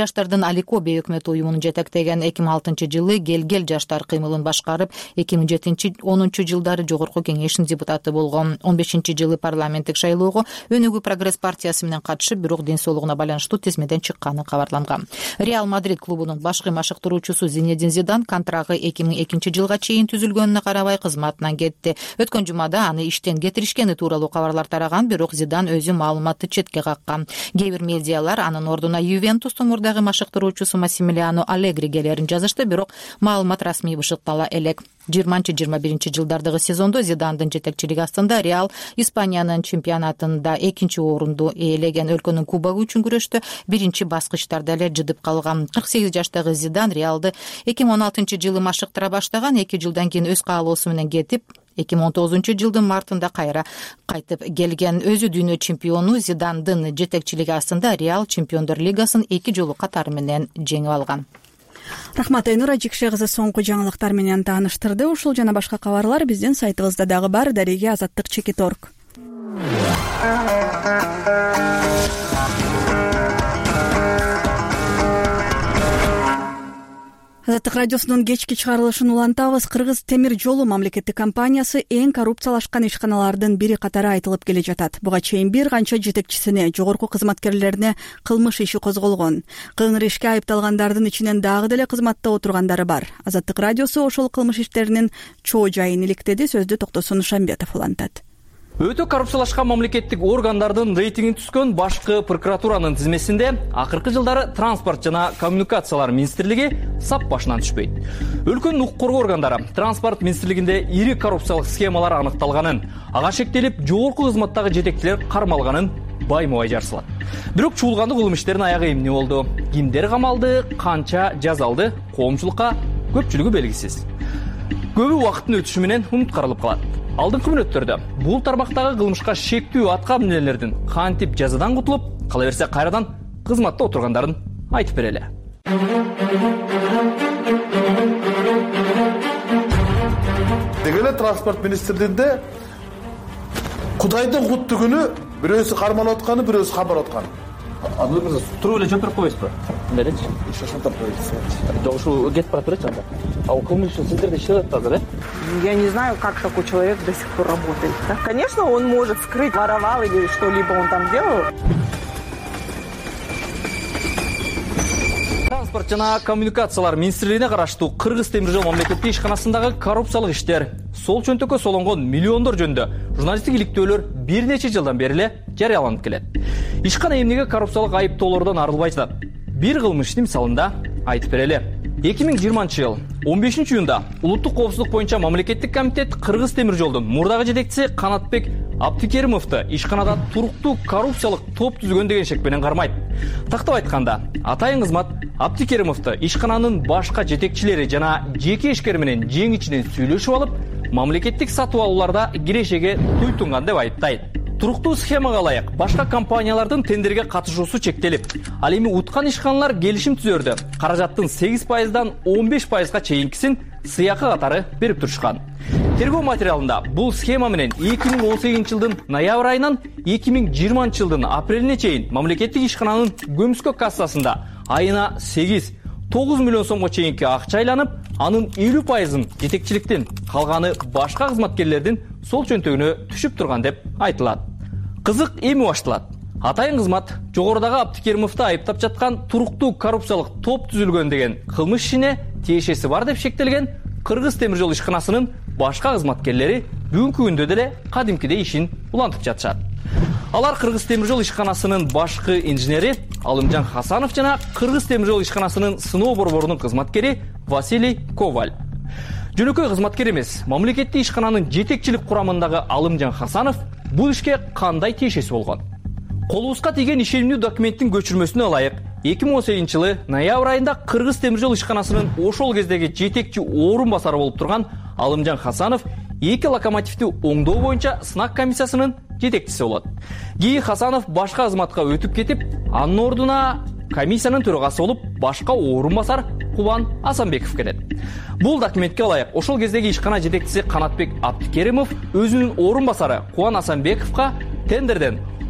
жаштардын Алико бейөкмөт уюмун жетектеген эки миң алтынчы жылы Гелгел жаштар кыймылын башкарып, эки миң жетинчи онунчу жылдары жогорку кеңештин депутаты болгон. он бешинчи жылы парламенттик шайлоого Өнүгүү прогресс партиясы менен катышып, бирок ден соолугуна байланыштуу тизмеден чыкканы кабарланган. Реал Мадрид клубунун башкы машыктыруучусу Зинедин Зидан контрагы эки миң экинчи жылга чейин түзүлгөнүнө карабай кызматынан кетти. Өткөн жумада аны иштен кетиришкени тууралуу кабарлар тараган, бирок Зидан өзү маалыматты четке каккан. Кээ бир медиалар анын ордуна Ювентустун мурдагы машыктыруучусу Массимилиано Аллегри келерин жазышты, бирок маалымат расмий бышыктала элек. жыйырманчы жыйырма биринчи жылдардагы сезондо Зидандын жетекчилиги астында Реал Испаниянын чемпионатында экинчи орунду ээлеген, өлкөнүн кубогу үчүн күрөштө биринчи баскычтарда эле жыдып калган. кырк сегиз жаштагы Зидан Реалды эки миң он алтынчы жылы машыктыра баштаган, эки жылдан кийин өз каалоосу менен кетип, эки миң он тогузунчу жылдын мартында кайра кайтып келген. Өзү дүйнө чемпиону Зидандын жетекчилиги астында Реал Чемпиондор лигасын эки жолу катары менен жеңип алган. Рахмат Айнура Жикше кызы соңку жаңылыктар менен тааныштырды. Ушул жана башка кабарлар биздин сайтыбызда дагы бар. Дареге азаттык чекит точка орг. Азаттык радиосунун кечки чыгарылышын улантабыз. Кыргыз темир жолу мамлекеттик компаниясы эң коррупциялашкан ишканалардын бири катары айтылып келе жатат. Буга чейин бир канча жетекчисине, жогорку кызматкерлерине кылмыш иши козголгон. Кылмыш ишке айыпталгандардын ичинен дагы деле кызматта отургандары бар. Азаттык радиосу ошол кылмыш иштеринин чоо жайын иликтеди. Сөздү Токтосун Нушанбетов улантат. Өтө коррупциялашкан мамлекеттик органдардын рейтинги түскөн башкы прокуратуранын тизмесинде акыркы жылдары транспорт жана коммуникациялар министрлиги сап башынан түшпөйт. Өлкөнүн укук коргоо органдары транспорт министрлигинде ири коррупциялык схемалар аныкталганын, ага шектелип жогорку кызматтагы жетекчилер кармалганын байма-бай жарсылат. Бирок чуулгандык улум иштердин аягы эмне болду? Кимдер камалды, канча жазалды? Коомчулукка көпчүлүгү белгисиз. Көбү убакыттын өтүшү менен умуткарылып калат. Алдыңкы мүнөттөрдө бул тармактагы кылмышка шектүү атка минелердин кантип жазадан кутулуп, кала берсе кайрадан кызматта отургандарын айтып берели. Дегеле транспорт министрлигинде Кудайдын куттуу күнү бирөөсү кармалып атканы, бирөөсү кабар атканы. Аны бир туруп эле жөнтөрүп койбойсузбу? Эмнелечи? Шашылтып койбойсуз. Жок, ушу кетип бара турат анда. А у кылмыш үчүн сиздерде иштеп атат азыр, э? Я не знаю, как такой человек до сих пор работает. Да? Конечно, он может скрыть, воровал или что-либо он там делал. Транспорт жана коммуникациялар министрлигине караштуу Кыргыз темир жол мамлекеттик ишканасындагы коррупциялык иштер, сол чөнтөккө солонгон миллиондор жөнүндө журналисттик иликтөөлөр бир нече жылдан бери эле жарыяланып келет. Ишкана эмнеге коррупциялык айыптоолордон арылбай жатат? Бир кылмыштын мисалында айтып берели. эки миң жыйырманчы жыл он бешинчи июнда улуттук коопсуздук боюнча мамлекеттик комитет Кыргыз темир жолдун мурдагы жетекчиси Канатбек Абдикеримовду ишканада туруктуу коррупциялык топ түзгөн деген шек менен кармайт. Тактап айтканда, атайын кызмат Абдикеримовду ишкананын башка жетекчилери жана жеке ишкер менен жең ичинен сүйлөшүп алып, мамлекеттик сатып алууларда кирешеге туйтунган деп айыптайт. Туруктуу схемага ылайык башка компаниялардын тендерге катышуусу чектелип, ал эми уткан ишканалар келишим түзөрдө каражаттын сегиз пайыздан он беш пайызга чейинкисин сыйакы катары берип турушкан. Тергөө материалында бул схема менен эки миң он сегизинчи жылдын ноябрь айынан эки миң жыйырманчы жылдын апрелине чейин мамлекеттик ишкананын көмүскө кассасында айына сегиз тогуз миллион сомго чейинки акча айланып, анын элүү пайызын жетекчиликтен, калганы башка кызматкерлердин сол чөнтөгүнө түшүп турган деп айтылат. Кызык эми башталат. Атайын кызмат жогорудагы Абдикеримовду айыптап жаткан туруктуу коррупциялык топ түзүлгөн деген кылмыш ишине тиешеси бар деп шектелген Кыргыз темир жол ишканасынын башка кызматкерлери бүгүнкү күндө деле кадимкидей ишин улантып жатышат. Алар Кыргыз темир жол ишканасынын башкы инженери Алымжан Хасанов жана Кыргыз темир жол ишканасынын сыноо борборунун кызматкери Василий Коваль. Жөнөкөй кызматкер эмес, мамлекеттик ишкананын жетекчилик курамындагы Алымжан Хасанов бул ишке кандай тиешеси болгон? Колубузга тийген ишенимдүү документтин көчүрмөсүнө ылайык эки миң он сегизинчи жылы ноябрь айында Кыргыз темир жол ишканасынын ошол кездеги жетекчи орун басары болуп турган Алымжан Хасанов эки локомотивди оңдоо боюнча сынак комиссиясынын жетекчиси болот. Кийин Хасанов башка кызматка өтүп кетип, анын ордуна комиссиянын төрагасы болуп башка орун басар Кубан Асанбеков келет. Бул документке ылайык ошол кездеги ишкана жетекчиси Канатбек Абдикеримов өзүнүн орун басары Кубан Асанбековго тендерден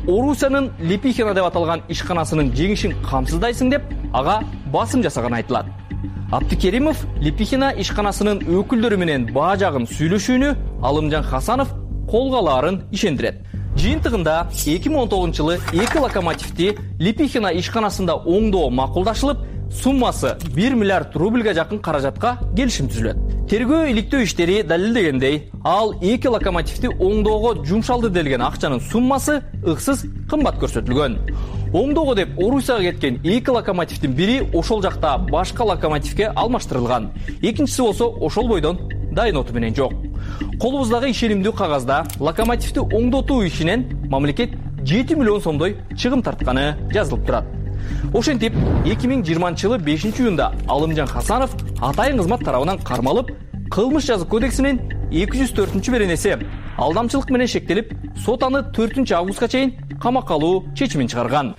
Орусиянын Липихина деп аталган ишканасынын жеңишин камсыздайсың деп ага басым жасаган айтылат. Абдикеримов Липихина ишканасынын өкүлдөрү менен баа жагын сүйлөшүүнү Алымжан Хасанов колго алаарын ишендирет. Жыйынтыгында эки миң он тогузунчу жылы эки локомотивди Липихина ишканасында оңдоо макулдашылып, суммасы бир миллиард рубльга жакын каражатка келишим түзүлөт. Тергөө иликтөө иштери далилдегендей, ал эки локомотивди оңдоого жумшалды делген акчанын суммасы ыксыз кымбат көрсөтүлгөн. Оңдоого деп Орусияга кеткен эки локомотивдин бири ошол жакта башка локомотивге алмаштырылган. Экинчиси болсо ошол бойдон дайын оту менен жок. Колубуздагы ишенимдүү кагазда локомотивди оңдотуу ишинен мамлекет жети миллион сомдой чыгым тартканы жазылып турат. Ошентип, эки миң жыйырманчы жылы бешинчи июнда Алымжан Хасанов атайын кызмат тарабынан кармалып, кылмыш жазык кодексинин эки жүз төртүнчү беренеси алдамчылык менен шектелип, сот аны төртүнчү августка чейин камакка алуу чечимин чыгарган.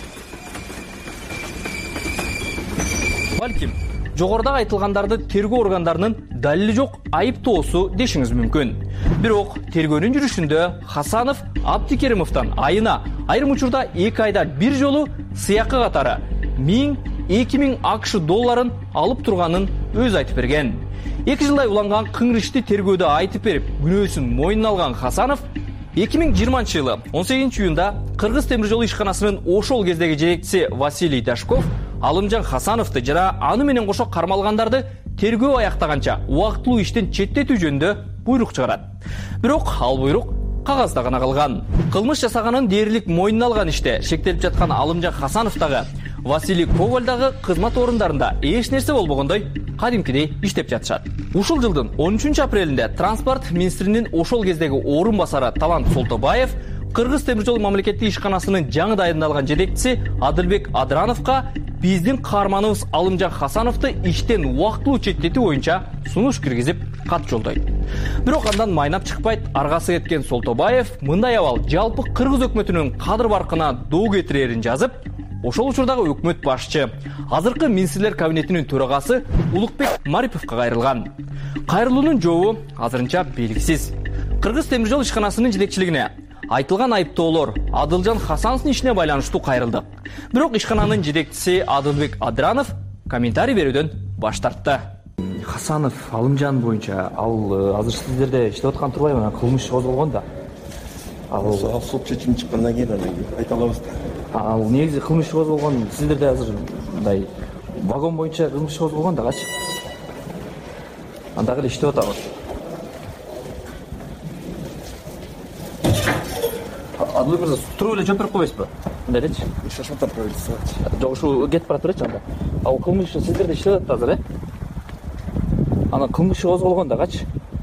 Балким, жогорудагы айтылгандарды тергөө органдарынын далили жок айыптоосу дешиңиз мүмкүн. Бирок тергөөнүн жүрүшүндө Хасанов Абдикеримовдон айына, айрым учурда эки айда бир жолу сыякы катары миң эки миң акш долларын алып турганын өзү айтып берген. эки жылдай уланган кыңрышты тергөөдө айтып берип, күнөөсүн мойнуна алган Хасанов эки миң жыйырманчы жылы он сегизинчи июнда Кыргыз темир жолу ишканасынын ошол кездеги жетекчиси Василий Дашков Алымжан Хасановду жана аны менен кошо кармалгандарды тергөө аяктаганча убактылуу иштен четтетүү жөнүндө буйрук чыгарат. Бирок ал буйрук кагазда гана калган. Кылмыш жасаганын дээрлик мойнуна алган иште шектелип жаткан Алымжан Хасанов дагы Василий Коваль дагы кызмат орундарында эч нерсе болбогондой кадимкидей иштеп жатышат. Ушул жылдын он үчүнчү апрелинде транспорт министринин ошол кездеги орун басары Талант Солтобаев Кыргыз темир жол мамлекеттик ишканасынын жаңы дайындалган жетекчиси Адылбек Адрановго биздин каарманыбыз Алымжан Хасановду иштен убактылуу четтетүү боюнча сунуш киргизип кат жолдойт. Бирок андан майнап чыкпайт. Аргасы кеткен Солтобаев мындай абал жалпы Кыргыз өкмөтүнүн кадыр баркына доо кетирерин жазып, ошол учурдагы өкмөт башчы, азыркы министрлер кабинетинин төрагасы Улукбек Мариповго кайрылган. Кайрылуунун жообу азырынча белгисиз. Кыргыз темир жол ишканасынын жетекчилигине айтылган айыптоолор Адылжан Хасановдун ишине байланыштуу кайрылды. Бирок ишкананын жетекчиси Адылбек Адранов комментарий берүүдөн баш тартты. Хасанов Алымжан боюнча ал азыр сиздерде иштеп аткан турбайбы? Кылмыш козголгон да. Ал сот чечими чыккандан кийин анан айта алабыз да. Ал негизи кылмыш козголгон, сиздерде азыр мындай вагон боюнча кылмыш козголгон дагычы. Андагы эле иштеп атабыз. Адылбек мырза, туруп эле жооп берип койбойсузбу? Мындай элечи. Шашматап коебуз. Жок, ушу кетип бара турачы анда. Ал кылмыш сиздерде иштеп атат азыр, э? Анан кылмыш козголгон дагычы.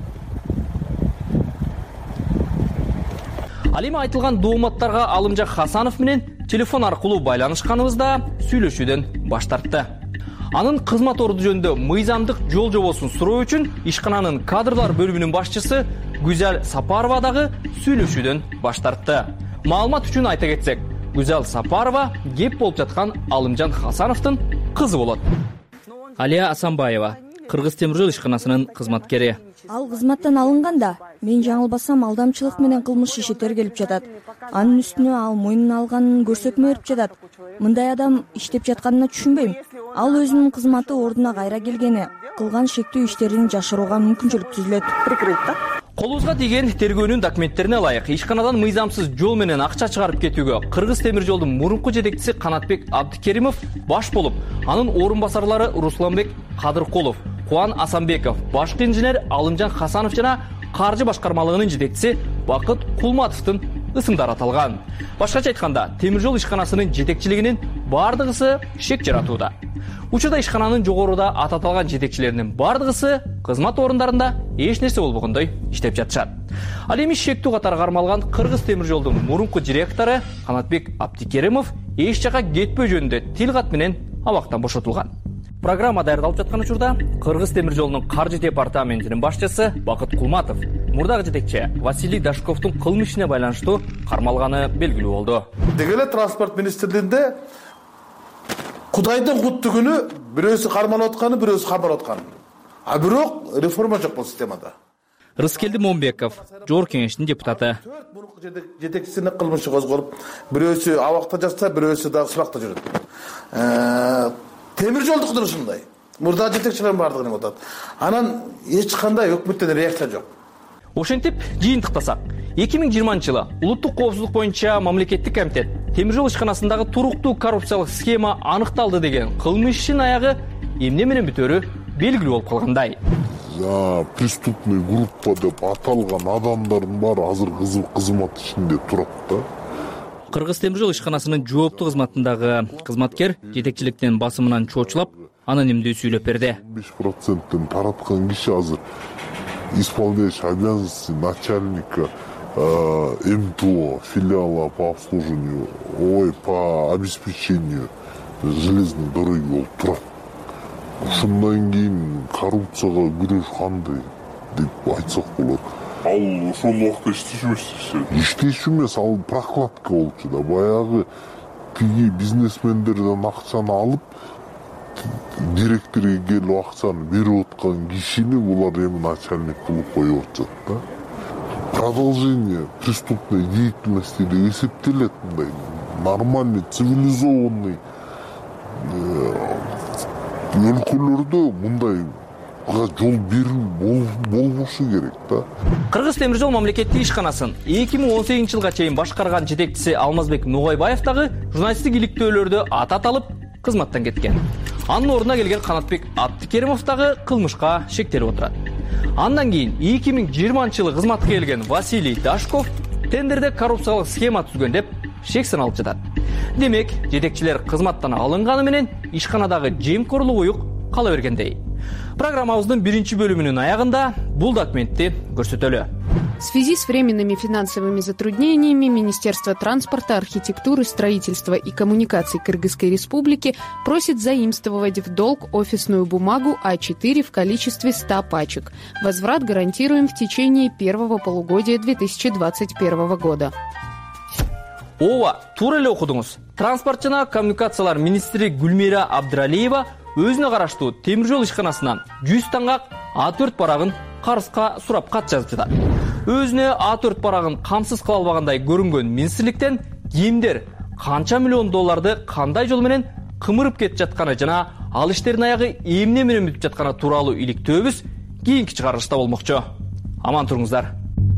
Ал эми айтылган дооматтарга Алымжан Хасанов менен телефон аркылуу байланышканыбызда сүйлөшүүдөн баш тартты. Анын кызмат орду жөнүндө мыйзамдык жол жобосун суроо үчүн ишкананын кадрлар бөлүмүнүн башчысы Гүзал Сапарова дагы сүйлөшүүдөн баш тартты. Маалымат үчүн айта кетсек, Гүзал Сапарова кеп болуп жаткан Алымжан Хасановдун кызы болот. Алия Асанбаева, Кыргыз темир жол ишканасынын кызматкери. Ал кызматтан алынганда, мен жаңылбасам алдамчылык менен кылмыш иши тергелип жатат. Анын үстүнө ал мойнуна алганын көрсөтмө берип жатат. Мындай адам иштеп жатканына түшүнбөйм. Ал өзүнүн кызматы ордуна кайра келгени, кылган шектүү иштерин жашырууга мүмкүнчүлүк түзүлөт. Прикрыть да? Колубузга тийген тергөөнүн документтерине ылайык ишканадан мыйзамсыз жол менен акча чыгарып кетүүгө Кыргыз темир жолдун мурунку жетекчиси Канатбек Абдикеримов баш болуп, анын орун басарлары Русланбек Кадыркулов, Кубан Асанбеков, башкы инженер Алымжан Хасанов жана каржы башкармалыгынын жетекчиси Бакыт Кулматовдун ысымдары аталган. Башкача айтканда, темир жол ишканасынын жетекчилигинин бардыгысы шек жаратууда. Учурда ишкананын жогоруда ататалган жетекчилеринин бардыгысы кызмат орундарында эч нерсе болбогондой иштеп жатышат. Ал эми шектүү катары кармалган Кыргыз темир жолдун мурунку директору Канатбек Абдикеримов эч жака кетпөө жөнүндө тил кат менен абактан бошотулган. Программа даярдалып жаткан учурда Кыргыз темир жолунун каржы департаментинин башчысы Бакыт Кулматов мурдагы жетекчи Василий Дашковдун кылмыш ишине байланыштуу кармалганы белгилүү болду. Деги эле транспорт министрлигинде Кудайдын куттуу күнү бирөөсү кармалып атканы, бирөөсү кабар атканы. А бирок реформа жок бул системада. Рыскелди Момбеков, Жогорку кеңештин депутаты. жетекчисине кылмышы козголуп, бирөөсү абакта жатса, бирөөсү дагы суракта жүрөт. Темир жолдуктун ушундай. Мурда жетекчилердин бардыгын атат. Анан эч кандай өкмөттөн реакция жок. Ошентип жыйынтыктасак, эки миң жыйырманчы жылы улуттук коопсуздук боюнча мамлекеттик комитет темир жол ишканасындагы туруктуу коррупциялык схема аныкталды деген кылмыш ишин аягы эмне менен бүтөөрү белгилүү болуп калгандай. Преступный группа деп аталган адамдардын баары азыр кызмат ишинде турат да. Кыргыз темир жол ишканасынын жооптуу кызматындагы кызматкер жетекчиликтин басымынан чочулап, анонимдүү сүйлөп берди. беш проценттен тараткан киши азыр исполняющий обязанности начальника эм тэ о филиала по обслуживанию, ой, по обеспечению железной дороги болуп турат. Ушундан кийин коррупцияга күрөш кандай деп айтсак болот. Ал ошол убакта иштеши эмес дешет. Иштеши эмес, ал прокладка болчу да. Баягы тиги бизнесмендерден акчаны алып, директорге келип акчаны берип аткан кишини булар эми начальник кылып коюп атышат да. Продолжение преступной деятельности деп эсептелет мындай. Нормальный, цивилизованный өлкөлөрдө мындай жол берүү болбошу керек да. Кыргыз темир жол мамлекеттик ишканасын эки миң он сегизинчи жылга чейин башкарган жетекчиси Алмазбек Нугайбаев дагы журналисттик иликтөөлөрдө ата аталып кызматтан кеткен. Анын ордуна келген Канатбек Абдыкеримов дагы кылмышка шектелип отурат. Андан кийин эки миң жыйырманчы жылы кызматка келген Василий Дашков тендерде коррупциялык схема түзгөн деп шек саналып жатат. Демек, жетекчилер кызматтан алынганы менен ишканадагы жемкорлук уюк кала бергендей. Программабыздын биринчи бөлүмүнүн аягында бул документти көрсөтөлү. В связи с временными финансовыми затруднениями Министерство транспорта, архитектуры, строительства и коммуникаций Кыргызской Республики просит заимствовать в долг офисную бумагу а четыре в количестве ста пачек. Возврат гарантируем в течение первого полугодия две тысячи двадцать первого года. Ооба, туура эле окудуңуз. Транспорт жана коммуникациялар министри Гүлмира Абдралиева өзүнө караштуу темир жол ишканасынан жүз таңгак а төрт барагын карызга сурап кат жазып жатат. Өзүнө а төрт барагын камсыз кыла албагандай көрүнгөн министрликтен кимдер канча миллион долларды кандай жол менен кымырып кетип жатканы жана ал иштердин аягы эмне менен бүтүп жатканы тууралуу иликтөөбүз кийинки чыгарылышта болмокчу. Аман туруңуздар.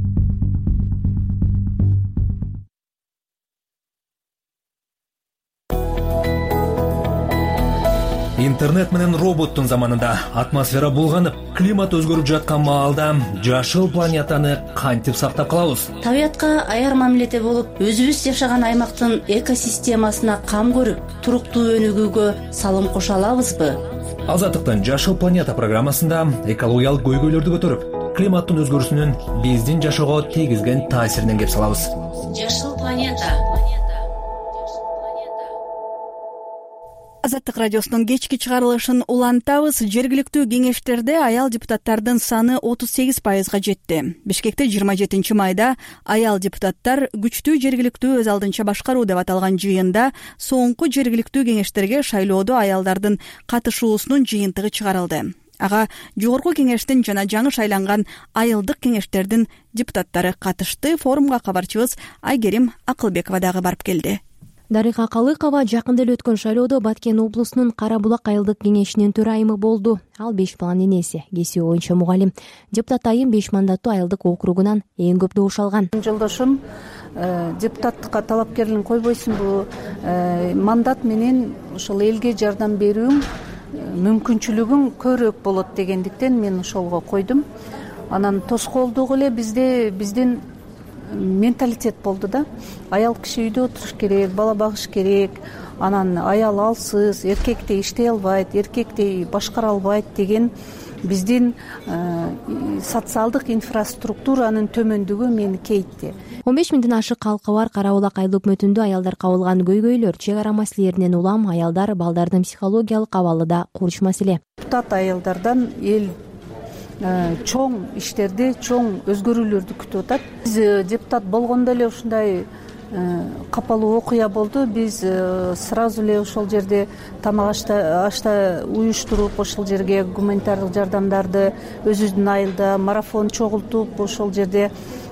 Интернет менен роботтун заманында атмосфера булганып, климат өзгөрүп жаткан маалда жашыл планетаны кантип сактап калабыз? Табиятка аяр мамиледе болуп, өзүбүз жашаган аймактын экосистемасына кам көрүп, туруктуу өнүгүүгө салым кошо алабызбы? Азаттыктын Жашыл планета программасында экологиялык көйгөйлөрдү көтөрүп, климаттын өзгөрүүсүнүн биздин жашоого тийгизген таасиринен кеп салабыз. Жашыл планета. Азаттык радиосунун кечки чыгарылышын улантабыз. Жергиликтүү кеңештерде аял депутаттардын саны отуз сегиз пайызга жетти. Бишкекте жыйырма жетинчи майда аял депутаттар күчтүү жергиликтүү өз алдынча башкаруу деп аталган жыйында соңку жергиликтүү кеңештерге шайлоодо аялдардын катышуусунун жыйынтыгы чыгарылды. Ага жогорку кеңештин жана жаңы шайланган айылдык кеңештердин депутаттары катышты. Форумга кабарчыбыз Айгерим Акылбекова дагы барып келди. Дарыга Калыкова жакында эле өткөн шайлоодо Баткен облусунун Кара булак айылдык кеңешинин төрайымы болду. Ал беш баланын энеси, кесиби боюнча мугалим. Депутат айым беш мандаттуу айылдык округунан эң көп добуш алган. Жолдошум депутаттыкка талапкерлигин койбойсуңбу? Мандат менен ошол элге жардам берүүм мүмкүнчүлүгүң көбүрөөк болот дегендиктен мен ошолго койдум. Анан тоскоолдугу эле бизде биздин менталитет болду да. Аял киши үйдө отуруш керек, бала багыш керек. Анан аял алсыз, эркектей иштей албайт, эркектей башкара албайт деген биздин социалдык инфраструктуранын төмөндүгү мени кейитти. он беш миңден ашык калкы бар Кара булак айыл өкмөтүндө аялдар кабылган көйгөйлөр, чек ара маселелеринен улам аялдар, балдардын психологиялык абалы да курч маселе. Депутат аялдардан эл чоң иштерди, чоң өзгөрүүлөрдү күтүп атат. Биз депутат болгондо эле ушундай капалуу окуя болду. Биз сразу эле ошол жерде тамак ашта уюштуруп, ошол жерге гуманитардык жардамдарды өзүбүздүн айылда марафон чогултуп, ошол жерде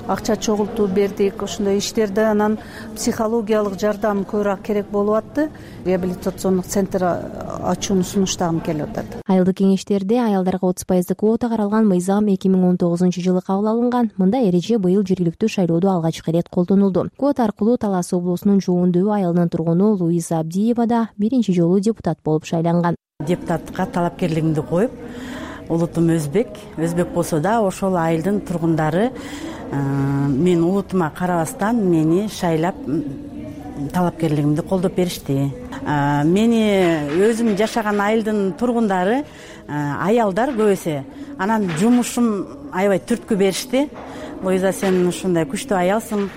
акча чогултуп бердик ошондой иштерде. Анан психологиялык жардам көбүрөөк керек болуп атты. Реабилитациондук центр ачууну сунуштагым келип атат. Айылдык кеңештерде аялдарга отуз пайыздык квота каралган мыйзам эки миң он тогузунчу жылы кабыл алынган. Мындай эреже быйыл жергиликтүү шайлоодо алгачкы ирет колдонулду. Квота аркылуу Талас облусунун Жуундөбү айылынын тургуну Луиза Абдиева да биринчи жолу депутат болуп шайланган. Депутатка талапкерлигимди коюп, улутум өзбек, өзбек болсо да ошол айылдын тургундары мен улутума карабастан мени шайлап талапкерлигимди колдоп беришти. Мени өзүм жашаган айылдын тургундары аялдар көбүсү. Анан жумушум аябай түрткү беришти. Луиза, сен ушундай күчтүү аялсың,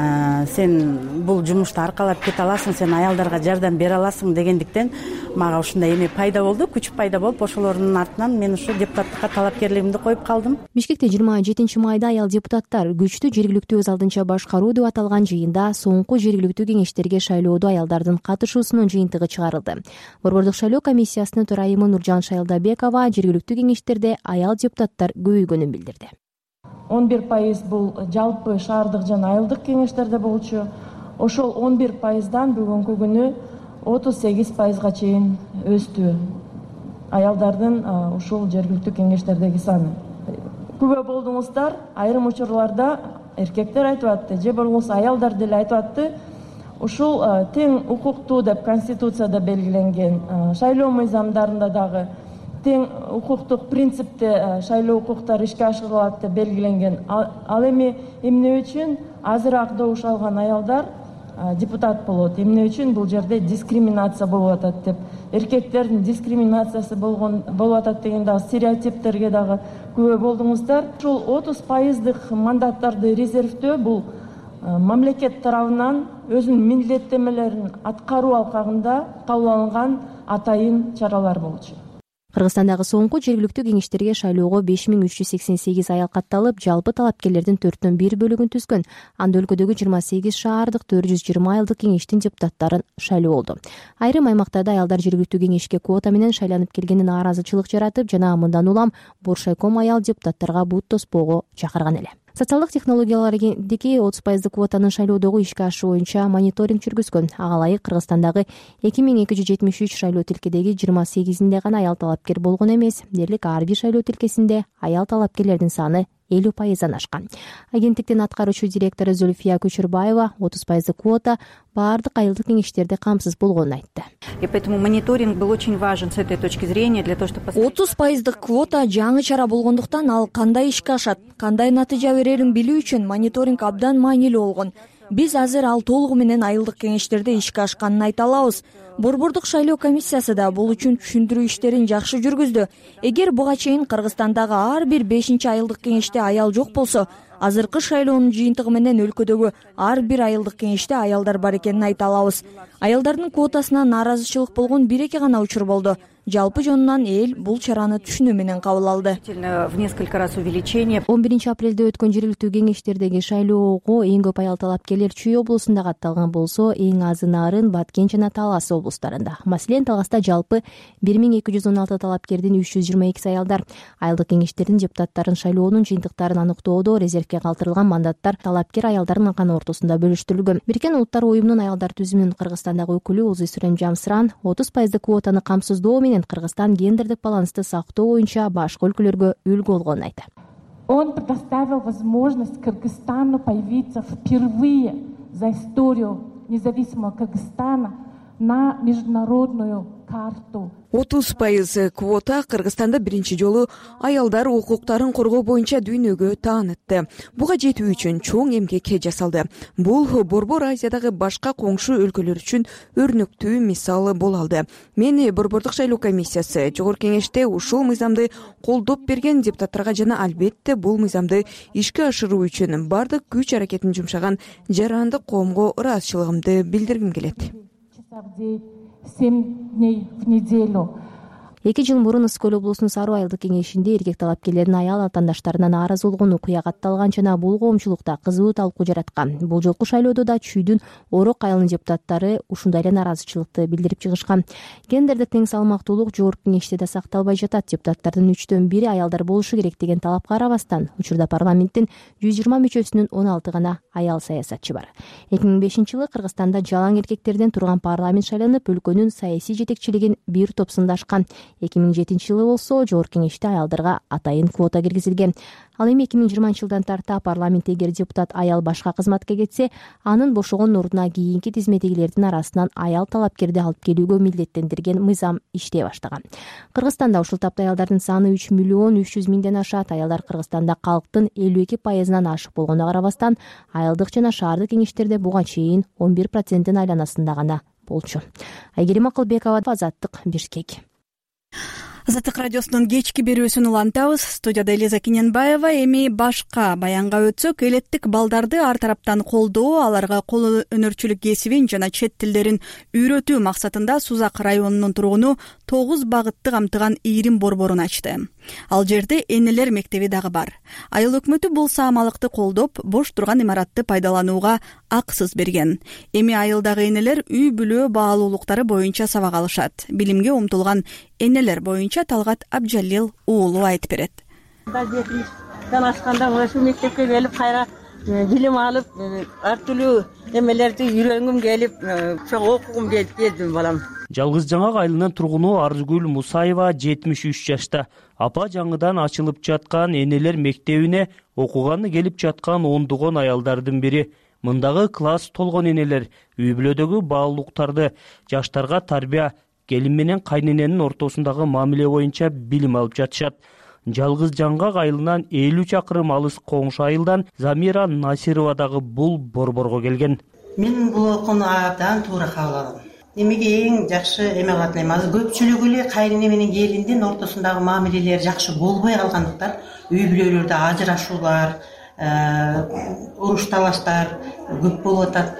сен бул жумушту аркалап кете аласың, сен аялдарга жардам бере аласың дегендиктен мага ушундай эме пайда болду, күч пайда болуп, ошолордун артынан мен ушу депутаттыкка талапкерлигимди коюп калдым. Бишкекте жыйырма жетинчи майда аял депутаттар күчтүү жергиликтүү өз алдынча башкаруу деп аталган жыйында соңку жергиликтүү кеңештерге шайлоодо аялдардын катышуусунун жыйынтыгы чыгарылды. Борбордук шайлоо комиссиясынын төрайымы Нуржан Шайлдабекова жергиликтүү кеңештерде аял депутаттар көбөйгөнүн билдирди. он бир пайыз бул жалпы шаардык жана айылдык кеңештерде болчу. Ошол он бир пайыздан бүгүнкү күнү отуз сегиз пайызга чейин өстү аялдардын ушул жергиликтүү кеңештердеги саны. Күбө болдуңуздар, айрым учурларда эркектер айтып атты, же болбосо аялдар деле айтып атты. Ушул тең укуктуу деп Конституцияда белгиленген, шайлоо мыйзамдарында дагы тең укуктук принципте шайлоо укуктары ишке ашырылат деп белгиленген. Ал эми эмне үчүн азыраак добуш алган аялдар депутат болот? Эмне үчүн бул жерде дискриминация болуп атат деп, эркектердин дискриминациясы болгон болуп атат деген дагы стереотиптерге дагы күбө болдуңуздар. Ушул отуз пайыздык мандаттарды резервдөө бул мамлекет тарабынан өзүнүн милдеттенмелерин аткаруу алкагында кабыл алынган атайын чаралар болчу. Кыргызстандагы соңку жергиликтүү кеңештерге шайлоого беш миң үч жүз сексен сегиз аял катталып, жалпы талапкерлердин төрттөн бир бөлүгүн түзгөн. Анда өлкөдөгү жыйырма сегиз шаардык төрт жүз жыйырма айылдык кеңештин депутаттарын шайлоо болду. Айрым аймактарда аялдар жергиликтүү кеңешке квота менен шайланып келгени нааразычылык жаратып, жана мындан улам Боршайком аял депутаттарга бут тоспоого чакырган эле. Социалдык технологиялар агенттиги отуз пайыздык квотанын шайлоодогу ишке ашуу боюнча мониторинг жүргүзгөн. Ага ылайык Кыргызстандагы эки миң эки жүз жетимиш үч шайлоо тилкедеги жыйырма сегизинде гана аял талапкер болгон эмес, дээрлик ар бир шайлоо тилкесинде аял талапкерлердин саны элүү пайыздан ашкан. Агенттиктин аткаруучу директору Зульфия Күчүрбаева отуз пайыздык квота баардык айылдык кеңештерде камсыз болгонун айтты. И поэтому мониторинг был очень важен с этой точки зрения для того, чтобы отуз пайыздык квота жаңы чара болгондуктан ал кандай ишке ашат, кандай натыйжа берерин билүү үчүн мониторинг абдан маанилүү болгон. Биз азыр ал толугу менен айылдык кеңештерде ишке ашканын айта алабыз. Борбордук шайлоо комиссиясы да бул үчүн түшүндүрүү иштерин жакшы жүргүздү. Эгер буга чейин Кыргызстандагы ар бир бешинчи айылдык кеңеште аял жок болсо, азыркы шайлоонун жыйынтыгы менен өлкөдөгү ар бир айылдык кеңеште аялдар бар экенин айта алабыз. Аялдардын квотасына нааразычылык болгон бир эки гана учур болду. Жалпы жонунан эл бул чараны түшүнүү менен кабыл алды. В несколько раз увеличение. он биринчи апрелде өткөн жергиликтүү кеңештердеги шайлоого эң көп аял талапкерлер Чүй облусунда катталган болсо, эң азы Нарын, Баткен жана Талас облустарында. Маселен, Таласта жалпы бир миң эки жүз он алты талапкердин үч жүз жыйырма экиси аялдар. Айылдык кеңештердин депутаттарын шайлоонун жыйынтыктарын аныктоодо резервге калтырылган мандаттар талапкер аялдардын гана ортосунда бөлүштүрүлгөн. Бириккен Улуттар уюмунун аялдар түзүмүнүн Кыргызстандагы өкүлү Узу Сүрем Жамсыран отуз пайыздык квотаны камсыздоо менен Кыргызстан гендердик балансты сактоо боюнча башка өлкөлөргө үлгү болгонун айтты. Он предоставил возможность Кыргызстану появиться впервые за историю независимого Кыргызстана на международную карту. отуз пайыз квота Кыргызстанда биринчи жолу аялдар укуктарын коргоо боюнча дүйнөгө таанытты. Буга жетүү үчүн чоң эмгек жасалды. Бул Борбор Азиядагы башка коңшу өлкөлөр үчүн өрнөктүү мисал боло алды. Мен Борбордук шайлоо комиссиясы жогорку кеңеште ушул мыйзамды колдоп берген депутаттарга жана албетте бул мыйзамды ишке ашыруу үчүн бардык күч аракетин жумшаган жарандык коомго ыраазычылыгымды билдиргим келет. семь дней в неделю. эки жыл мурун ысык көл облусунун Саруу айылдык кеңешинде эркек талапкерлердин аял атаандаштарынан нааразы болгон окуя катталган жана бул коомчулукта кызуу талкуу жараткан. Бул жолку шайлоодо да Чүйдүн Орок айылынын депутаттары ушундай эле нааразычылыкты билдирип чыгышкан. Гендердик тең салмактуулук жогорку кеңеште да сакталбай жатат. Депутаттардын үчтөн бири аялдар болушу керек деген талапка карабастан учурда парламенттин жүз жыйырма мүчөсүнүн он алты гана аял саясатчы бар. эки миң бешинчи жылы Кыргызстанда жалаң эркектерден турган парламент шайланып, өлкөнүн саясий жетекчилигин бир топ сындашкан. эки миң жетинчи жылы болсо жогорку кеңеште аялдарга атайын квота киргизилген. Ал эми эки миң жыйырманчы жылдан тарта парламентте эгер депутат аял башка кызматка кетсе, анын бошогон ордуна кийинки тизмедегилердин арасынан аял талапкерди алып келүүгө милдеттендирген мыйзам иштей баштаган. Кыргызстанда ушул тапта аялдардын саны үч миллион үч жүз миңден ашат. Аялдар Кыргызстанда калктын элүү эки пайызынан ашык болгонуна карабастан, айылдык жана шаардык кеңештерде буга чейин он бир проценттин айланасында гана болчу. Айгерим Акылбекова, Азаттык, Бишкек. Азаттык радиосунун кечки берүүсүн улантабыз. Студияда Элиза Кененбаева. Эми башка баянга өтсөк, элеттик балдарды ар тараптан колдоо, аларга кол өнөрчүлүк кесибин жана чет тилдерин үйрөтүү максатында Сузак районунун тургуну тогуз багытты камтыган ийрим борборун ачты. Ал жерде энелер мектеби дагы бар. Айыл өкмөтү бул саамалыкты колдоп, бош турган имаратты пайдаланууга акысыз берген. Эми айылдагы энелер үй бүлө баалуулуктары боюнча сабак алышат. Билимге умтулган энелер боюнча Талгат Абжалил уулу айтып берет. Жетимиштен ашканда ушул мектепке келип, кайра билим алып, ар түрдүү эмелерди үйрөнгүм келип, чоң окугум келип келдим балам. Жалгыз Жаңак айылынын тургуну Арзгүл Мусаева жетимиш үч жашта. Апа жаңыдан ачылып жаткан энелер мектебине окуганы келип жаткан ондогон аялдардын бири. Мындагы класс толгон энелер үй бүлөдөгү баалуулуктарды, жаштарга тарбия, келин менен кайнененин ортосундагы мамиле боюнча билим алып жатышат. Жалгыз Жаңгак айылынан элүү чакырым алыс коңшу айылдан Замира Насирова дагы бул борборго келген. Мен бул окууну абдан туура кабыл алдым. Эмеге эң жакшы эме кылат элем. Азыр көпчүлүгү эле кайнене менен келиндин ортосундагы мамилелер жакшы болбой калгандыктан үй бүлөлөрдө ажырашуулар, уруш талаштар көп болуп атат.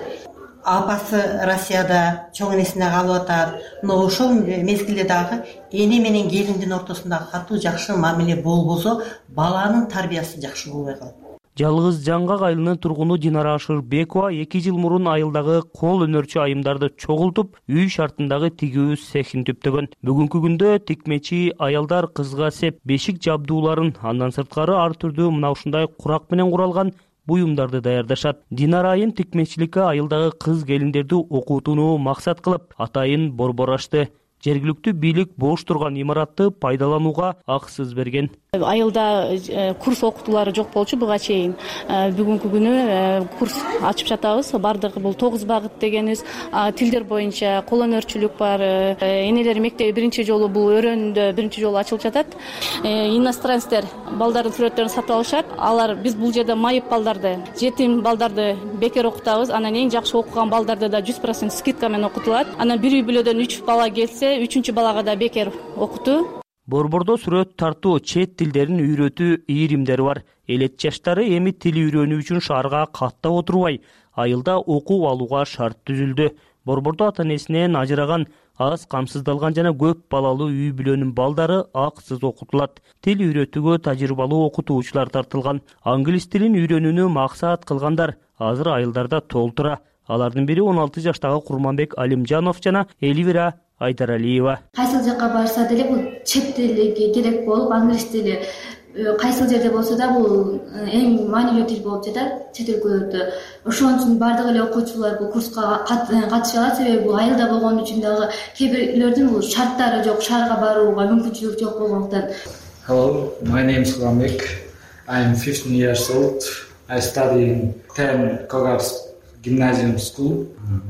Апасы Россияда чоң энесине калып атат. Но ошол мезгилде дагы эне менен келиндин ортосундагы катуу жакшы мамиле болбосо, баланын тарбиясы жакшы болбой калат. Жалгыз Жаңгак айылынын тургуну Динара Ашырбекова эки жыл мурун айылдагы кол өнөрчү айымдарды чогултуп, үй шартындагы тигүү цехин түптөгөн. Бүгүнкү күндө тикмечи аялдар кызга сеп бешик жабдууларын, андан сырткары ар түрдүү мына ушундай курак менен куралган буюмдарды даярдашат. Динара айым тикмечиликке айылдагы кыз келиндерди окутууну максат кылып, атайын борбор ачты. Жергиликтүү бийлик бош турган имаратты пайдаланууга акысыз берген. Айылда курс окутуулары жок болчу буга чейин. Бүгүнкү күнү курс ачып жатабыз. Бардыгы бул тогуз багыт дегенибиз. Тилдер боюнча кол өнөрчүлүк бар. Энелер мектеби биринчи жолу бул өрөндө биринчи жолу ачылып жатат. Иностранецтер балдардын сүрөттөрүн сатып алышат. Алар биз бул жерде майып балдарды, жетим балдарды бекер окутабыз. Анан эң жакшы окуган балдарды да жүз процент скидка менен окутулат. Анан бир үй бүлөдөн үч бала келсе, үчүнчү балага да бекер окутуу. Борбордо сүрөт тартуу, чет тилдерин үйрөтүү ийримдери бар. Элет жаштары эми тил үйрөнүү үчүн шаарга каттап отурбай, айылда окуп алууга шарт түзүлдү. Борбордо ата-энесинен ажыраган, аз камсыздалган жана көп балалуу үй бүлөнүн балдары акысыз окутулат. Тил үйрөтүүгө тажрыйбалуу окутуучулар тартылган. Англис тилин үйрөнүүнү максат кылгандар азыр айылдарда толтура. Алардын бири он алты жаштагы Курманбек Алимжанов жана Эльвира Айдаралиева. Кайсыл жакка барса деле бул чет тили керек болуп, англис тили кайсыл жерде болсо да бул эң маанилүү тил болуп жатат чет өлкөлөрдө. Ошон үчүн бардык эле окуучулар бул курска катыша алат, себеби бул айылда болгон үчүн дагы кээ бирлердин бул шарттары жок, шаарга барууга мүмкүнчүлүк жок болгондуктан. Hello, my name is Kурманбек. I am fifteen years old. I study in ten Когарс Gymnasium School.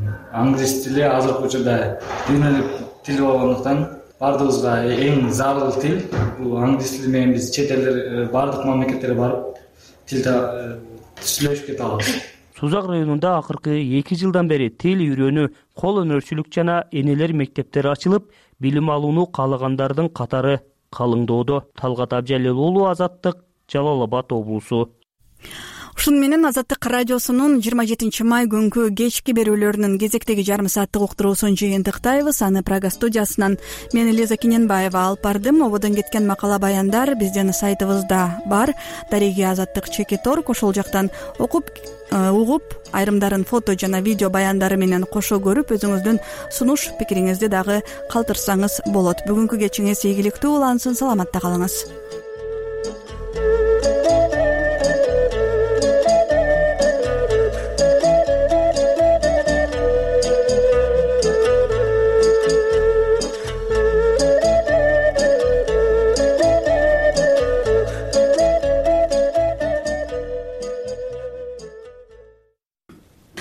Англис тили азыркы учурда дүйнөлүк тил болгондуктан бардыгыбызга эң зарыл тил. Бул англис тили менен биз чет элдер бардык мамлекеттерге барып тилде сүйлөшүп кете алабыз. Сузак районунда акыркы эки жылдан бери тил үйрөнүү, кол өнөрчүлүк жана энелер мектептери ачылып, билим алууну каалагандардын катары калыңдоодо. Талгат Абжалил уулу, Азаттык, Жалал Абад облусу. Ушун менен Азаттык радиосунун жыйырма жетинчи май күнкү кечки берүүлөрүнүн кезектеги жарым сааттык уктуруусун жыйынтыктайбыз. Аны Прага студиясынан мен Элиза Киненбаева алып бардым. Ободон кеткен макала баяндар биздин сайтыбызда бар. Дареги Азаттык чекит орг. Ошол жактан окуп угуп, айрымдарын фото жана видео баяндары менен кошо көрүп, өзүңүздүн сунуш пикириңизди дагы калтырсаңыз болот. Бүгүнкү кечиңиз ийгиликтүү улансын. Саламатта калыңыз.